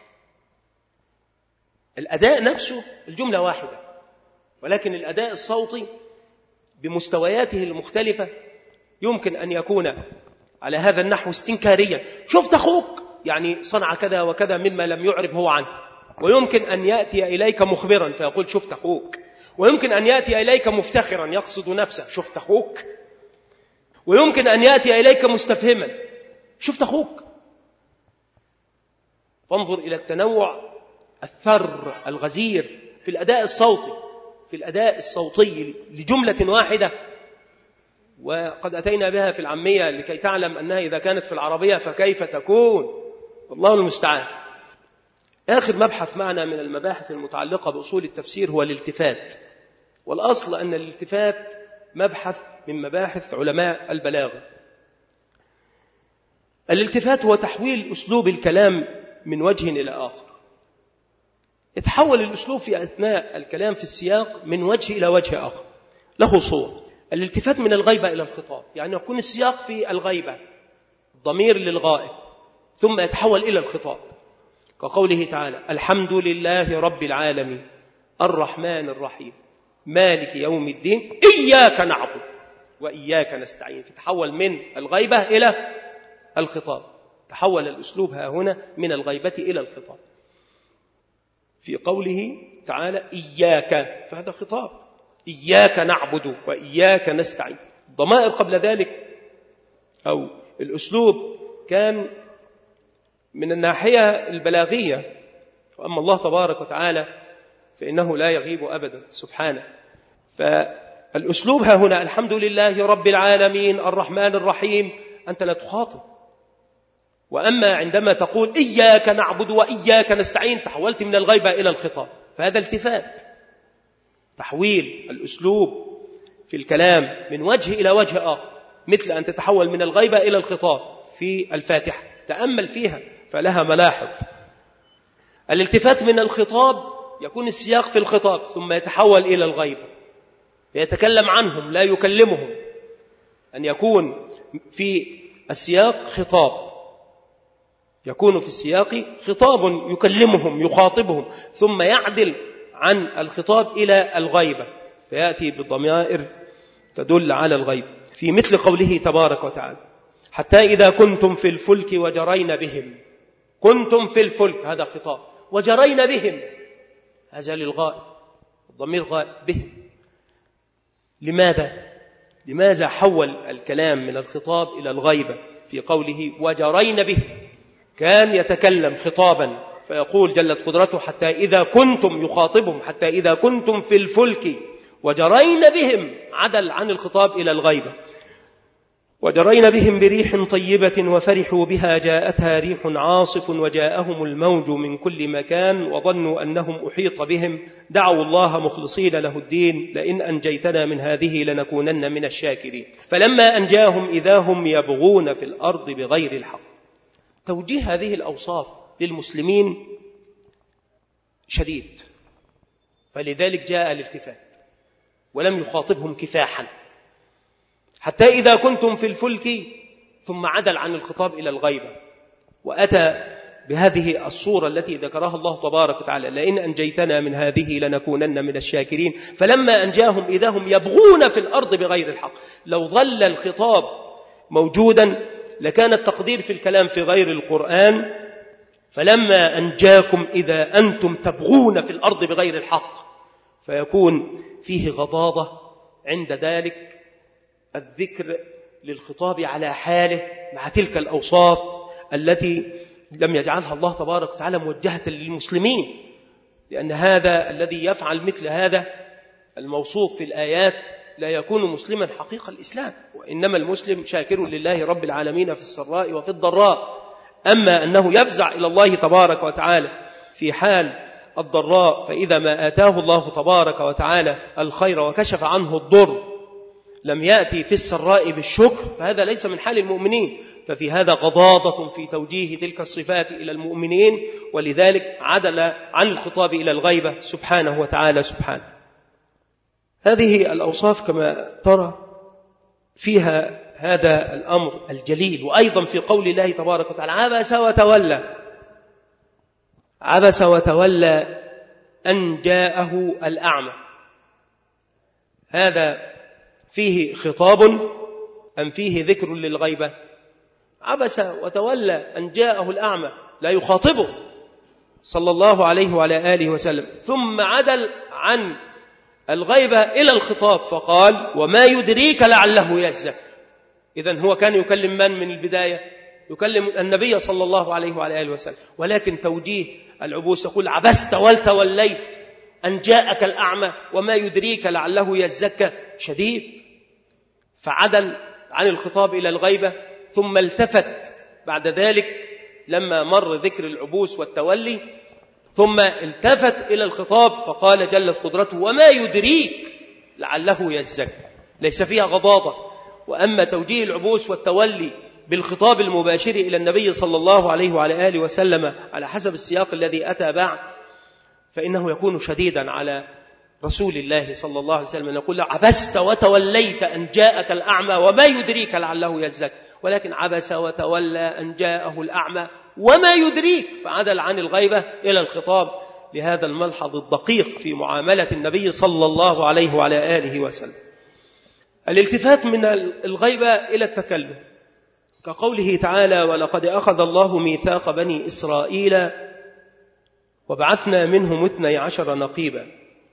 الأداء نفسه الجملة واحدة، ولكن الأداء الصوتي بمستوياته المختلفة يمكن أن يكون على هذا النحو استنكاريا، شفت أخوك يعني صنع كذا وكذا مما لم يعرب هو عنه، ويمكن أن يأتي إليك مخبرا فيقول شفت أخوك، ويمكن أن يأتي إليك مفتخرا يقصد نفسه شفت أخوك، ويمكن أن يأتي إليك مستفهما شفت أخوك. فانظر إلى التنوع الثر الغزير في الأداء الصوتي، في الأداء الصوتي لجملة واحدة، وقد أتينا بها في العامية لكي تعلم أنها إذا كانت في العربية فكيف تكون، والله المستعان. آخر مبحث معنا من المباحث المتعلقة بأصول التفسير هو الالتفات، والأصل أن الالتفات مبحث من مباحث علماء البلاغة. الالتفات هو تحويل أسلوب الكلام من وجه إلى آخر. يتحول الأسلوب في أثناء الكلام في السياق من وجه إلى وجه آخر، له صور. الالتفات من الغيبة إلى الخطاب، يعني يكون السياق في الغيبة ضمير للغائب ثم يتحول إلى الخطاب، كقوله تعالى الحمد لله رب العالمين الرحمن الرحيم مالك يوم الدين إياك نعبد وإياك نستعين، فتحول من الغيبة إلى الخطاب، تحول الأسلوب ها هنا من الغيبة إلى الخطاب. في قوله تعالى إياك فهذا خطاب، إياك نعبد وإياك نستعين. الضمائر قبل ذلك أو الأسلوب كان من الناحية البلاغية، وأما الله تبارك وتعالى فإنه لا يغيب أبدا سبحانه. فالأسلوب ها هنا الحمد لله رب العالمين الرحمن الرحيم، أنت لا تخاطب. وأما عندما تقول إياك نعبد وإياك نستعين تحولت من الغيبة إلى الخطاب، فهذا التفات، تحويل الأسلوب في الكلام من وجه إلى وجه آخر، مثل أن تتحول من الغيبة إلى الخطاب في الفاتحة، تأمل فيها فلها ملاحظ. الالتفات من الخطاب يكون السياق في الخطاب ثم يتحول إلى الغيبة، يتكلم عنهم لا يكلمهم، أن يكون في السياق خطاب، يكون في السياق خطاب يكلمهم يخاطبهم، ثم يعدل عن الخطاب إلى الغيبة فيأتي بالضمائر تدل على الغيب، في مثل قوله تبارك وتعالى حتى إذا كنتم في الفلك وجرين بهم، كنتم في الفلك هذا خطاب، وجرين بهم هذا للغائب، الضمير غائب بهم. لماذا حول الكلام من الخطاب إلى الغيبة في قوله وجرين به؟ كان يتكلم خطابا فيقول جلت قدرته حتى إذا كنتم، يخاطبهم حتى إذا كنتم في الفلك وجرين بهم، عدل عن الخطاب إلى الغيبة. وجرين بهم بريح طيبة وفرحوا بها جاءتها ريح عاصف وجاءهم الموج من كل مكان وظنوا أنهم أحيط بهم دعوا الله مخلصين له الدين لئن أنجيتنا من هذه لنكونن من الشاكرين فلما أنجاهم إذا هم يبغون في الأرض بغير الحق. توجيه هذه الأوصاف للمسلمين شديد، فلذلك جاء الالتفات ولم يخاطبهم كفاحا. حتى إذا كنتم في الفلك، ثم عدل عن الخطاب إلى الغيبة، وأتى بهذه الصورة التي ذكرها الله تبارك وتعالى لئن أنجيتنا من هذه لنكونن من الشاكرين فلما أنجاهم إذا هم يبغون في الأرض بغير الحق. لو ظل الخطاب موجودا لكان التقدير في الكلام في غير القرآن فلما أنجاكم إذا أنتم تبغون في الأرض بغير الحق، فيكون فيه غضاضة عند ذلك الذكر للخطاب على حاله مع تلك الأوصاف التي لم يجعلها الله تبارك وتعالى موجهة للمسلمين، لأن هذا الذي يفعل مثل هذا الموصوف في الآيات لا يكون مسلما حقيقة الإسلام، وإنما المسلم شاكر لله رب العالمين في السراء وفي الضراء. أما أنه يفزع إلى الله تبارك وتعالى في حال الضراء فإذا ما آتاه الله تبارك وتعالى الخير وكشف عنه الضر لم يأتي في السراء بالشكر، فهذا ليس من حال المؤمنين. ففي هذا غضاضة في توجيه تلك الصفات إلى المؤمنين، ولذلك عدل عن الخطاب إلى الغيبة سبحانه وتعالى سبحانه. هذه الأوصاف كما ترى فيها هذا الأمر الجليل. وأيضا في قول الله تبارك وتعالى عبس وتولى، عبس وتولى أن جاءه الأعمى، هذا فيه خطاب أم فيه ذكر للغيبة؟ عبس وتولى أن جاءه الأعمى، لا يخاطبه صلى الله عليه وعلى آله وسلم، ثم عدل عن الغيبة إلى الخطاب فقال وما يدريك لعله يزكى. إذن هو كان يكلم من البداية؟ يكلم النبي صلى الله عليه وعلى آله وسلم، ولكن توجيه العبوس يقول عبست وليت أن جاءك الأعمى وما يدريك لعله يزكى شديد، فعدل عن الخطاب إلى الغيبة، ثم التفت بعد ذلك لما مر ذكر العبوس والتولي، ثم التفت إلى الخطاب فقال جلت قدرته وما يدريك لعله يزكى، ليس فيها غضاضة. وأما توجيه العبوس والتولي بالخطاب المباشر إلى النبي صلى الله عليه وعلى آله وسلم على حسب السياق الذي أتى بعد فإنه يكون شديدا على رسول الله صلى الله عليه وسلم أن يقول عبست وتوليت أن جاءك الأعمى وما يدريك لعله يزكى، ولكن عبس وتولى أن جاءه الأعمى وما يدريك، فعدل عن الغيبة إلى الخطاب لهذا الملحظ الدقيق في معاملة النبي صلى الله عليه وعلى آله وسلم. الالتفات من الغيبة إلى التكلم كقوله تعالى ولقد أخذ الله ميثاق بني إسرائيل وبعثنا منهم 12 نقيبا،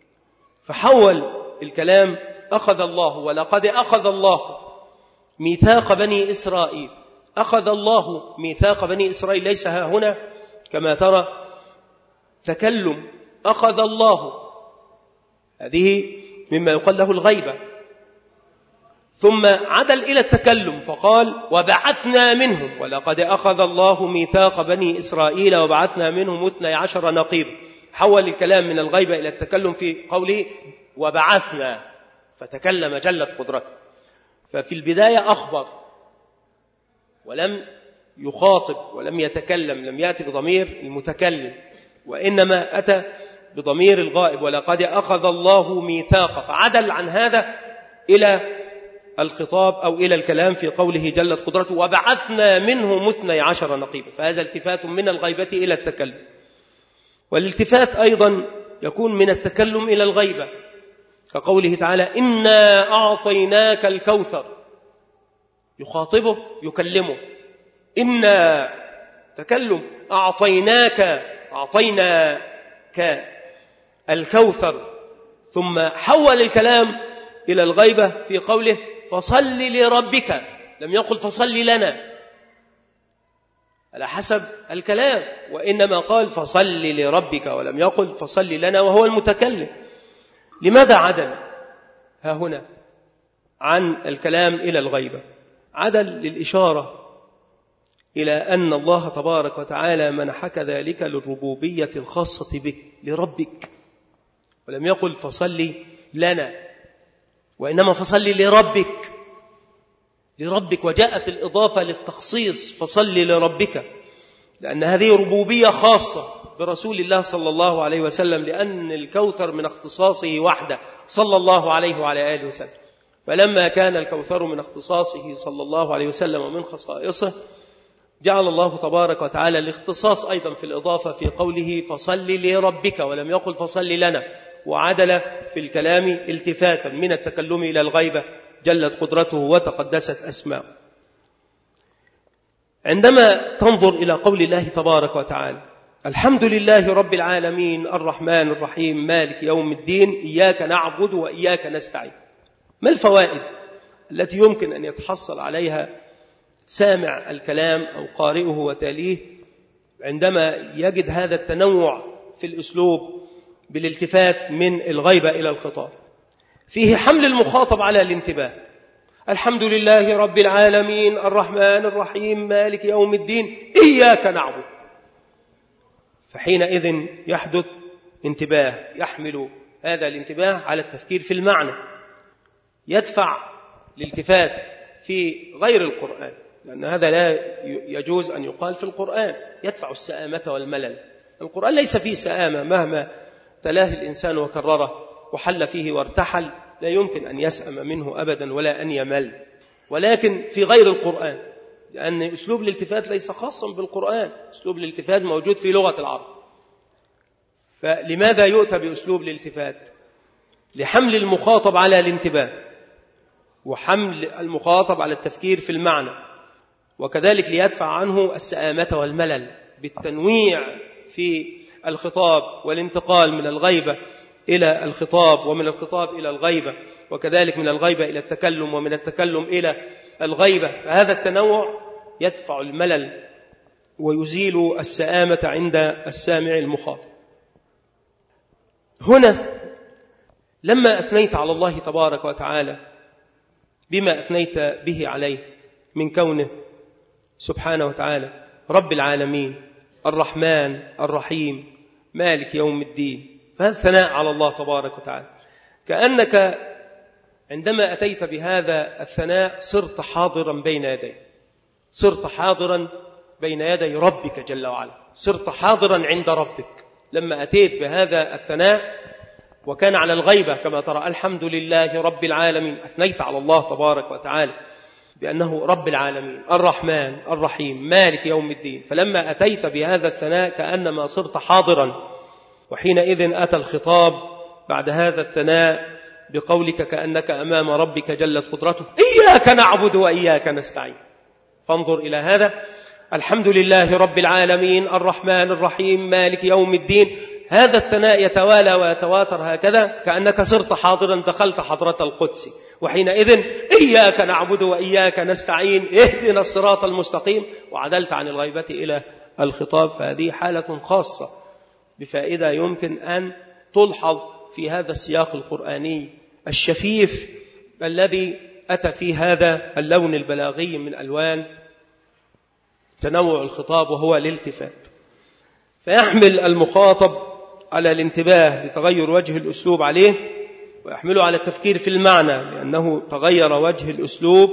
فحول الكلام أخذ الله ولقد أخذ الله ميثاق بني إسرائيل. أخذ الله ميثاق بني إسرائيل ليس ها هنا كما ترى تكلم أخذ الله، هذه مما يقال له الغيبة، ثم عدل إلى التكلم فقال وبعثنا منهم ولقد أخذ الله ميثاق بني إسرائيل وبعثنا منهم 12 نقيبا، حول الكلام من الغيبة إلى التكلم في قوله وبعثنا، فتكلم جلت قدرته. ففي البداية أخبر ولم يخاطب ولم يتكلم، لم يأتي بضمير المتكلم وإنما أتى بضمير الغائب ولقد أخذ الله ميثاق، فعدل عن هذا إلى الخطاب أو إلى الكلام في قوله جلت قدرته وبعثنا منهم 12 نقيبا، فهذا التفات من الغيبة إلى التكلم. والالتفات أيضا يكون من التكلم إلى الغيبة كقوله تعالى إنا أعطيناك الكوثر، يخاطبه يكلمه، إنا تكلم أعطيناك الكوثر، ثم حول الكلام إلى الغيبة في قوله فصل لربك، لم يقل فصل لنا على حسب الكلام، وإنما قال فصل لربك ولم يقل فصل لنا وهو المتكلم. لماذا عدل ها هنا عن الكلام إلى الغيبة؟ عدل للإشارة إلى أن الله تبارك وتعالى منحك ذلك للربوبية الخاصة بك لربك، ولم يقل فصل لنا وإنما فصل لربك، وجاءت الإضافة للتخصيص فصل لربك، لأن هذه ربوبية خاصة برسول الله صلى الله عليه وسلم، لأن الكوثر من اختصاصه وحده صلى الله عليه وعلى آله وسلم. فلما كان الكوثر من اختصاصه صلى الله عليه وسلم ومن خصائصه جعل الله تبارك وتعالى الاختصاص أيضا في الإضافة في قوله فصل لربك ولم يقل فصل لنا، وعدل في الكلام التفاتا من التكلم إلى الغيبة جلت قدرته وتقدست أسماؤه. عندما تنظر إلى قول الله تبارك وتعالى الحمد لله رب العالمين الرحمن الرحيم مالك يوم الدين إياك نعبد وإياك نستعين، ما الفوائد التي يمكن أن يتحصل عليها سامع الكلام أو قارئه وتاليه عندما يجد هذا التنوع في الأسلوب بالالتفات من الغيبة إلى الخطاب؟ فيه حمل المخاطب على الانتباه، الحمد لله رب العالمين الرحمن الرحيم مالك يوم الدين إياك نعبد، فحينئذ يحدث انتباه يحمل هذا الانتباه على التفكير في المعنى، يدفع الالتفات في غير القرآن، لأن هذا لا يجوز أن يقال في القرآن، يدفع السآمة والملل. القرآن ليس فيه سآمة، مهما تلاه الإنسان وكرره وحل فيه وارتحل لا يمكن أن يسأم منه أبدا ولا أن يمل، ولكن في غير القرآن، لأن أسلوب الالتفات ليس خاصا بالقرآن، أسلوب الالتفات موجود في لغة العرب. فلماذا يؤتى بأسلوب الالتفات؟ لحمل المخاطب على الانتباه، وحمل المخاطب على التفكير في المعنى، وكذلك ليدفع عنه السآمة والملل بالتنويع في الخطاب والانتقال من الغيبة إلى الخطاب ومن الخطاب إلى الغيبة، وكذلك من الغيبة إلى التكلم ومن التكلم إلى الغيبة. فهذا التنوع يدفع الملل ويزيل السآمة عند السامع المخاطب. هنا لما أثنيت على الله تبارك وتعالى بما أثنيت به عليه من كونه سبحانه وتعالى رب العالمين الرحمن الرحيم مالك يوم الدين، فهذا ثناء على الله تبارك وتعالى. كأنك عندما أتيت بهذا الثناء صرت حاضرا بين يديه، صرت حاضرا بين يدي ربك جل وعلا، صرت حاضرا عند ربك لما أتيت بهذا الثناء. وكان على الغيبة كما ترى الحمد لله رب العالمين، أثنيت على الله تبارك وتعالى بأنه رب العالمين الرحمن الرحيم مالك يوم الدين. فلما أتيت بهذا الثناء كأنما صرت حاضرا، وحينئذ أتى الخطاب بعد هذا الثناء بقولك كأنك أمام ربك جلت قدرته إياك نعبد وإياك نستعين. فانظر إلى هذا، الحمد لله رب العالمين الرحمن الرحيم مالك يوم الدين، هذا الثناء يتوالى ويتواتر هكذا كأنك صرت حاضرا، دخلت حضرة القدس. وحينئذ إياك نعبد وإياك نستعين اهدنا الصراط المستقيم، وعدلت عن الغيبة إلى الخطاب. فهذه حالة خاصة بفائدة يمكن أن تلحظ في هذا السياق القرآني الشفيف الذي أتى فيه هذا اللون البلاغي من ألوان تنوع الخطاب، وهو الالتفات. فيحمل المخاطب على الانتباه لتغير وجه الأسلوب عليه، ويحمله على التفكير في المعنى لأنه تغير وجه الأسلوب.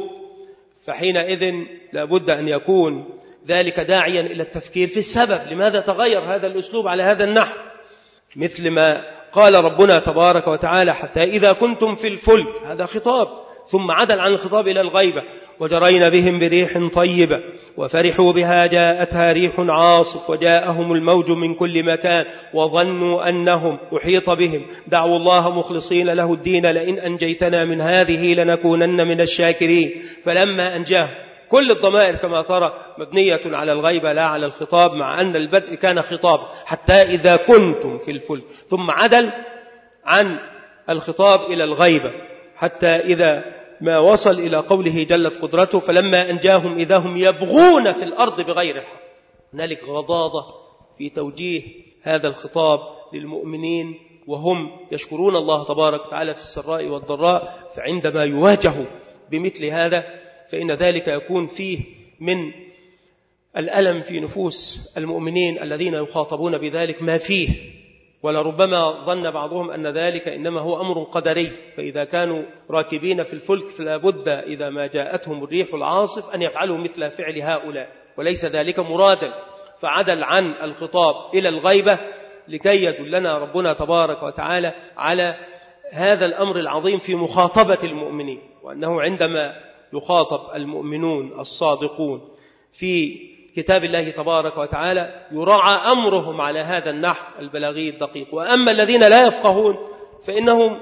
فحينئذ لابد أن يكون ذلك داعيا إلى التفكير في السبب، لماذا تغير هذا الأسلوب على هذا النحو، مثل ما قال ربنا تبارك وتعالى حتى إذا كنتم في الفلك، هذا خطاب، ثم عدل عن الخطاب إلى الغيبة، وجرين بهم بريح طيبة وفرحوا بها جاءتها ريح عاصف وجاءهم الموج من كل مكان وظنوا أنهم أحيط بهم دعوا الله مخلصين له الدين لئن أنجيتنا من هذه لنكونن من الشاكرين. فلما أنجاه، كل الضمائر كما ترى مبنية على الغيبة لا على الخطاب، مع أن البدء كان خطاب حتى إذا كنتم في الفلك، ثم عدل عن الخطاب إلى الغيبة حتى إذا ما وصل إلى قوله جلت قدرته فلما أنجاهم إذا هم يبغون في الأرض بغير الحق. هنالك غضاضة في توجيه هذا الخطاب للمؤمنين وهم يشكرون الله تبارك وتعالى في السراء والضراء. فعندما يواجهوا بمثل هذا فإن ذلك يكون فيه من الألم في نفوس المؤمنين الذين يخاطبون بذلك ما فيه، ولربما ظن بعضهم أن ذلك إنما هو أمر قدري، فإذا كانوا راكبين في الفلك فلا بد إذا ما جاءتهم الريح العاصف أن يفعلوا مثل فعل هؤلاء، وليس ذلك مرادا. فعدل عن الخطاب إلى الغيبة لكي يدلنا ربنا تبارك وتعالى على هذا الأمر العظيم في مخاطبة المؤمنين، وأنه عندما يخاطب المؤمنون الصادقون في كتاب الله تبارك وتعالى يراعى أمرهم على هذا النحو البلاغي الدقيق. وأما الذين لا يفقهون فإنهم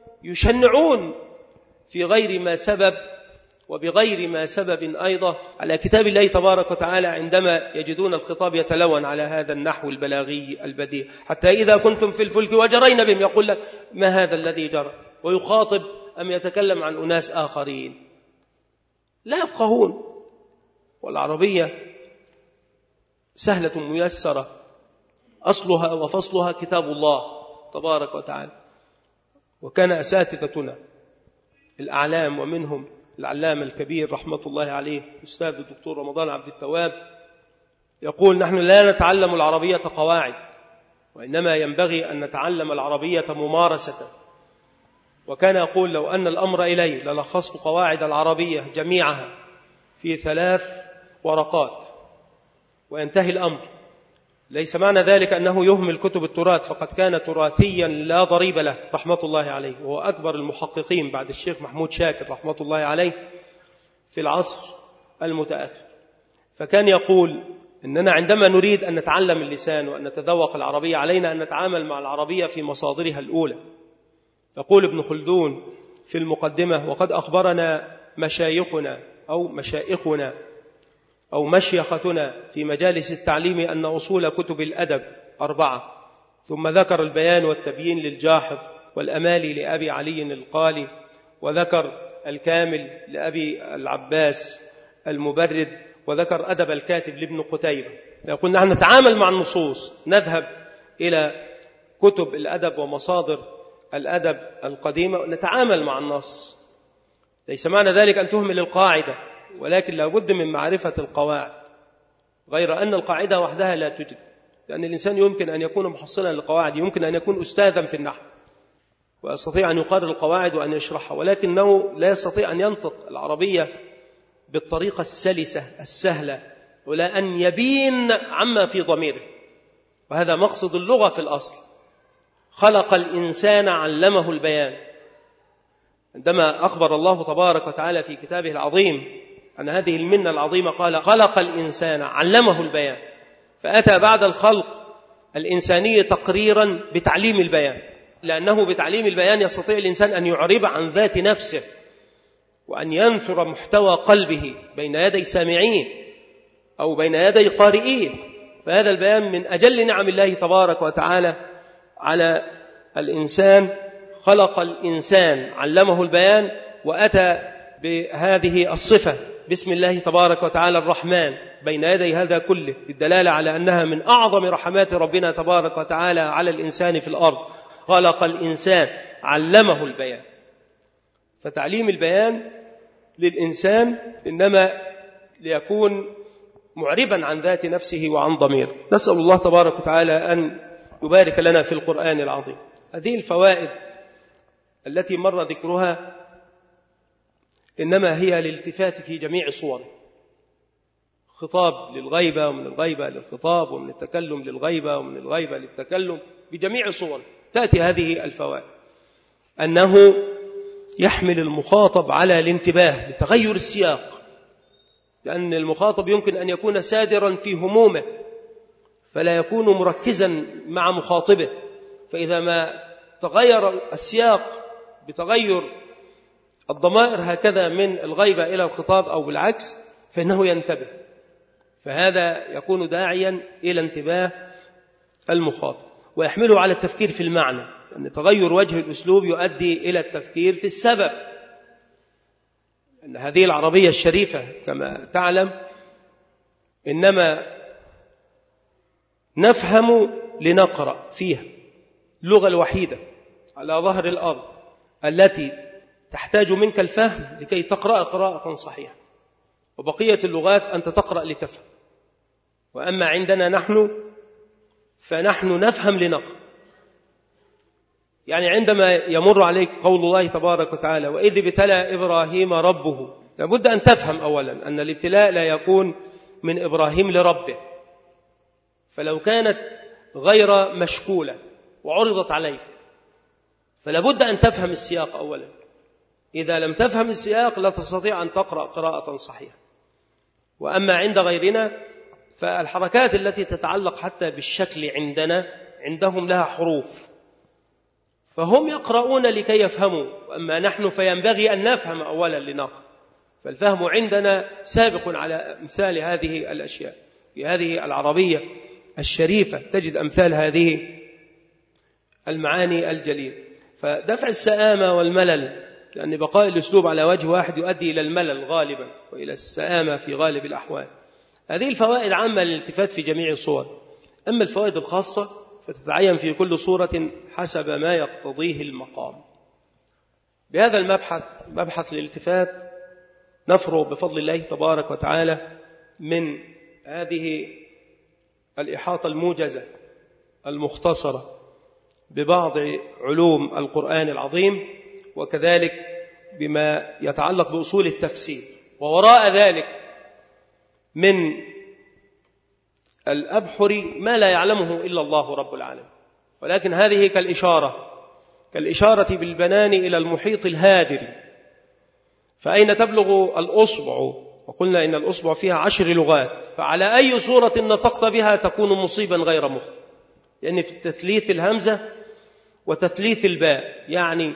يشنعون في غير ما سبب وبغير ما سبب أيضا على كتاب الله تبارك وتعالى عندما يجدون الخطاب يتلون على هذا النحو البلاغي البديع. حتى إذا كنتم في الفلك وجرين بهم، يقول لك ما هذا الذي جرى، ويخاطب أم يتكلم عن أناس آخرين لا يفقهون. والعربية سهلة ميسرة، أصلها وفصلها كتاب الله تبارك وتعالى. وكان أساتذتنا الأعلام ومنهم العلامة الكبير رحمة الله عليه أستاذ الدكتور رمضان عبد التواب يقول نحن لا نتعلم العربية قواعد، وإنما ينبغي أن نتعلم العربية ممارسة. وكان يقول لو أن الأمر إلي للخصت قواعد العربية جميعها في 3 ورقات وينتهي الأمر. ليس معنى ذلك أنه يهمل كتب التراث، فقد كان تراثيا لا ضريب له رحمة الله عليه، وهو أكبر المحققين بعد الشيخ محمود شاكر رحمة الله عليه في العصر المتأخر. فكان يقول إننا عندما نريد أن نتعلم اللسان وأن نتذوق العربية علينا أن نتعامل مع العربية في مصادرها الأولى. يقول ابن خلدون في المقدمة: وقد أخبرنا مشايخنا أو مشيختنا في مجالس التعليم أن أصول كتب الأدب 4. ثم ذكر البيان والتبيين للجاحظ، والأمالي لأبي علي القالي، وذكر الكامل لأبي العباس المبرد، وذكر أدب الكاتب لابن قتيبة. يقول نحن نتعامل مع النصوص، نذهب إلى كتب الأدب ومصادر الأدب القديمة ونتعامل مع النص. ليس معنى ذلك أن تهمل القاعدة، ولكن لابد من معرفة القواعد، غير أن القاعدة وحدها لا تجد، لأن الإنسان يمكن أن يكون محصلا للقواعد، يمكن أن يكون أستاذا في النحو ويستطيع أن يقرر القواعد وأن يشرحها، ولكنه لا يستطيع أن ينطق العربية بالطريقة السلسة السهلة، ولا أن يبين عما في ضميره. وهذا مقصد اللغة في الأصل. خلق الإنسان علمه البيان. عندما أخبر الله تبارك وتعالى في كتابه العظيم عن هذه المنة العظيمة قال خلق الإنسان علمه البيان، فأتى بعد الخلق الإنساني تقريرا بتعليم البيان، لأنه بتعليم البيان يستطيع الإنسان أن يعرب عن ذات نفسه وأن ينثر محتوى قلبه بين يدي سامعين أو بين يدي قارئين. فهذا البيان من أجل نعم الله تبارك وتعالى على الإنسان. خلق الإنسان علمه البيان، وأتى بهذه الصفة بسم الله تبارك وتعالى الرحمن بين يدي هذا كله، بالدلالة على أنها من أعظم رحمات ربنا تبارك وتعالى على الإنسان في الأرض. خلق الإنسان علمه البيان. فتعليم البيان للإنسان إنما ليكون معربا عن ذات نفسه وعن ضميره. نسأل الله تبارك وتعالى أن يبارك لنا في القرآن العظيم. هذه الفوائد التي مر ذكرها إنما هي للالتفات في جميع صوره. خطاب للغيبة، ومن الغيبة للخطاب، ومن التكلم للغيبة، ومن الغيبة للتكلم، بجميع صوره تأتي هذه الفوائد. أنه يحمل المخاطب على الانتباه لتغير السياق، لأن المخاطب يمكن أن يكون سادرا في همومه فلا يكون مركزا مع مخاطبه، فإذا ما تغير السياق بتغير الضمائر هكذا من الغيبة إلى الخطاب أو بالعكس فإنه ينتبه، فهذا يكون داعيا إلى انتباه المخاطب، ويحمله على التفكير في المعنى، أن تغير وجه الأسلوب يؤدي إلى التفكير في السبب. أن هذه العربية الشريفة كما تعلم إنما نفهم لنقرأ فيها، اللغة الوحيدة على ظهر الأرض التي تحتاج منك الفهم لكي تقرأ قراءة صحيحة، وبقية اللغات أنت تقرأ لتفهم. وأما عندنا نحن فنحن نفهم لنقرأ. يعني عندما يمر عليك قول الله تبارك وتعالى وإذ ابتلى إبراهيم ربه، لابد أن تفهم أولا أن الابتلاء لا يكون من إبراهيم لربه، فلو كانت غير مشكولة وعرضت عليك فلابد أن تفهم السياق أولا. إذا لم تفهم السياق لا تستطيع أن تقرأ قراءة صحيحة. وأما عند غيرنا فالحركات التي تتعلق حتى بالشكل عندهم لها حروف، فهم يقرؤون لكي يفهموا، وأما نحن فينبغي أن نفهم أولا لنقرأ. فالفهم عندنا سابق على أمثال هذه الأشياء. في هذه العربية الشريفة تجد أمثال هذه المعاني الجليلة. فدفع السآمة والملل، لأن بقاء الأسلوب على وجه واحد يؤدي إلى الملل غالبا وإلى السآمة في غالب الأحوال. هذه الفوائد عامة للالتفات في جميع الصور. أما الفوائد الخاصة فتتعين في كل صورة حسب ما يقتضيه المقام. بهذا المبحث، مبحث الالتفات، نفرغ بفضل الله تبارك وتعالى من هذه الإحاطة الموجزة المختصرة ببعض علوم القرآن العظيم، وكذلك بما يتعلق بأصول التفسير، ووراء ذلك من الأبحر ما لا يعلمه إلا الله رب العالمين. ولكن هذه كالإشارة بالبنان إلى المحيط الهادر، فأين تبلغ الأصبع؟ وقلنا إن الأصبع فيها 10 لغات، فعلى أي صورة نطقت بها تكون مصيبا غير مخطئ، لأن في تثليث الهمزة وتثليث الباء، يعني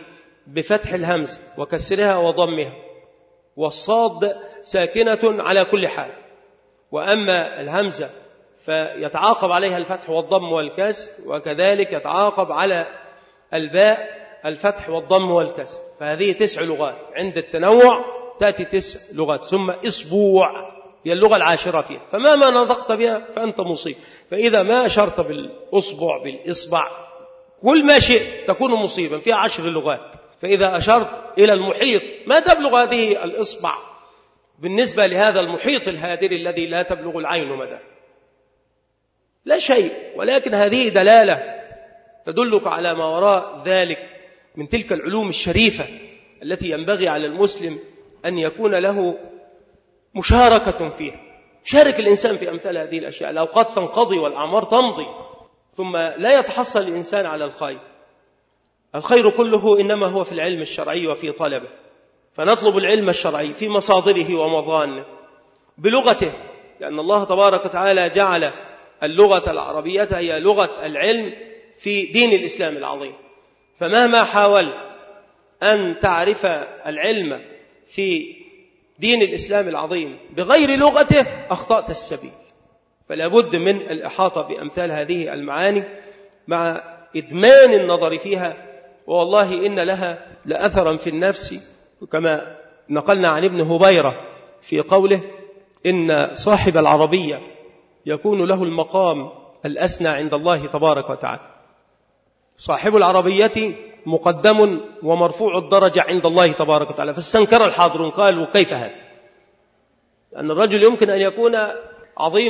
بفتح الهمزة وكسرها وضمها، والصاد ساكنة على كل حال. وأما الهمزة فيتعاقب عليها الفتح والضم والكسر، وكذلك يتعاقب على الباء الفتح والضم والكسر. فهذه 9 لغات، عند التنوع تأتي 9 لغات. ثم إصبوع هي اللغة العاشرة فيها، فمهما نطقت بها فأنت مصيب. فإذا ما أشرت بالأصبع بالإصبع كل ما شئت تكون مصيبا، فيها 10 لغات. فإذا أشرت إلى المحيط ما تبلغ هذه الإصبع بالنسبة لهذا المحيط الهادر الذي لا تبلغ العين مدى، لا شيء. ولكن هذه دلالة تدلك على ما وراء ذلك من تلك العلوم الشريفة التي ينبغي على المسلم أن يكون له مشاركة فيها. شارك الإنسان في أمثال هذه الأشياء. الأوقات تنقضي والأعمار تمضي، ثم لا يتحصل الإنسان على الخير. الخير كله إنما هو في العلم الشرعي وفي طلبه. فنطلب العلم الشرعي في مصادره ومظانه بلغته، لأن الله تبارك وتعالى جعل اللغة العربية هي لغة العلم في دين الإسلام العظيم. فمهما حاولت أن تعرف العلم في دين الإسلام العظيم بغير لغته أخطأت السبيل. فلا بد من الإحاطة بأمثال هذه المعاني مع إدمان النظر فيها، والله إن لها لأثرا في النفس، كما نقلنا عن ابن هبيرة في قوله إن صاحب العربية يكون له المقام الأسنى عند الله تبارك وتعالى. صاحب العربية مقدم ومرفوع الدرجة عند الله تبارك وتعالى. فاستنكر الحاضرون قالوا كيف هذا؟ أن الرجل يمكن أن يكون عظيم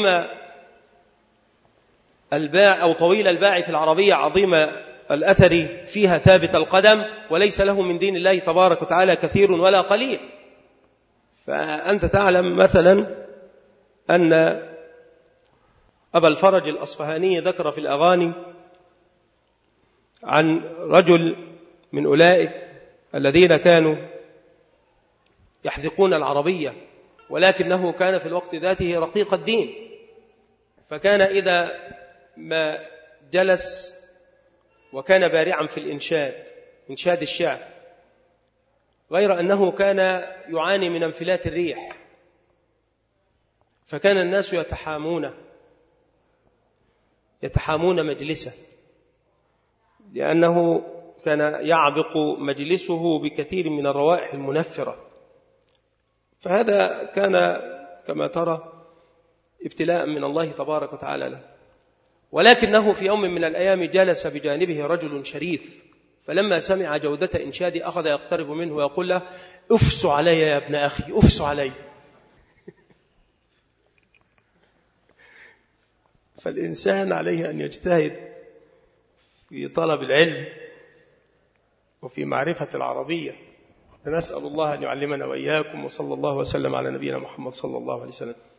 الباع أو طويل الباع في العربية، عظيم الأثر فيها ثابت القدم، وليس له من دين الله تبارك وتعالى كثير ولا قليل. فأنت تعلم مثلا أن أبا الفرج الأصفهاني ذكر في الأغاني عن رجل من أولئك الذين كانوا يحذقون العربية، ولكنه كان في الوقت ذاته رقيق الدين. فكان إذا ما جلس وكان بارعا في إنشاد الشعر، غير أنه كان يعاني من انفلات الريح، فكان الناس يتحامون مجلسه، لأنه كان يعبق مجلسه بكثير من الروائح المنفرة. فهذا كان كما ترى ابتلاء من الله تبارك وتعالى له. ولكنه في يوم من الأيام جلس بجانبه رجل شريف، فلما سمع جودة إنشادي أخذ يقترب منه ويقول له أفس علي يا ابن أخي، أفس علي. فالإنسان عليه أن يجتهد في طلب العلم وفي معرفة العربية. فنسأل الله أن يعلمنا وإياكم، وصلى الله وسلم على نبينا محمد صلى الله عليه وسلم.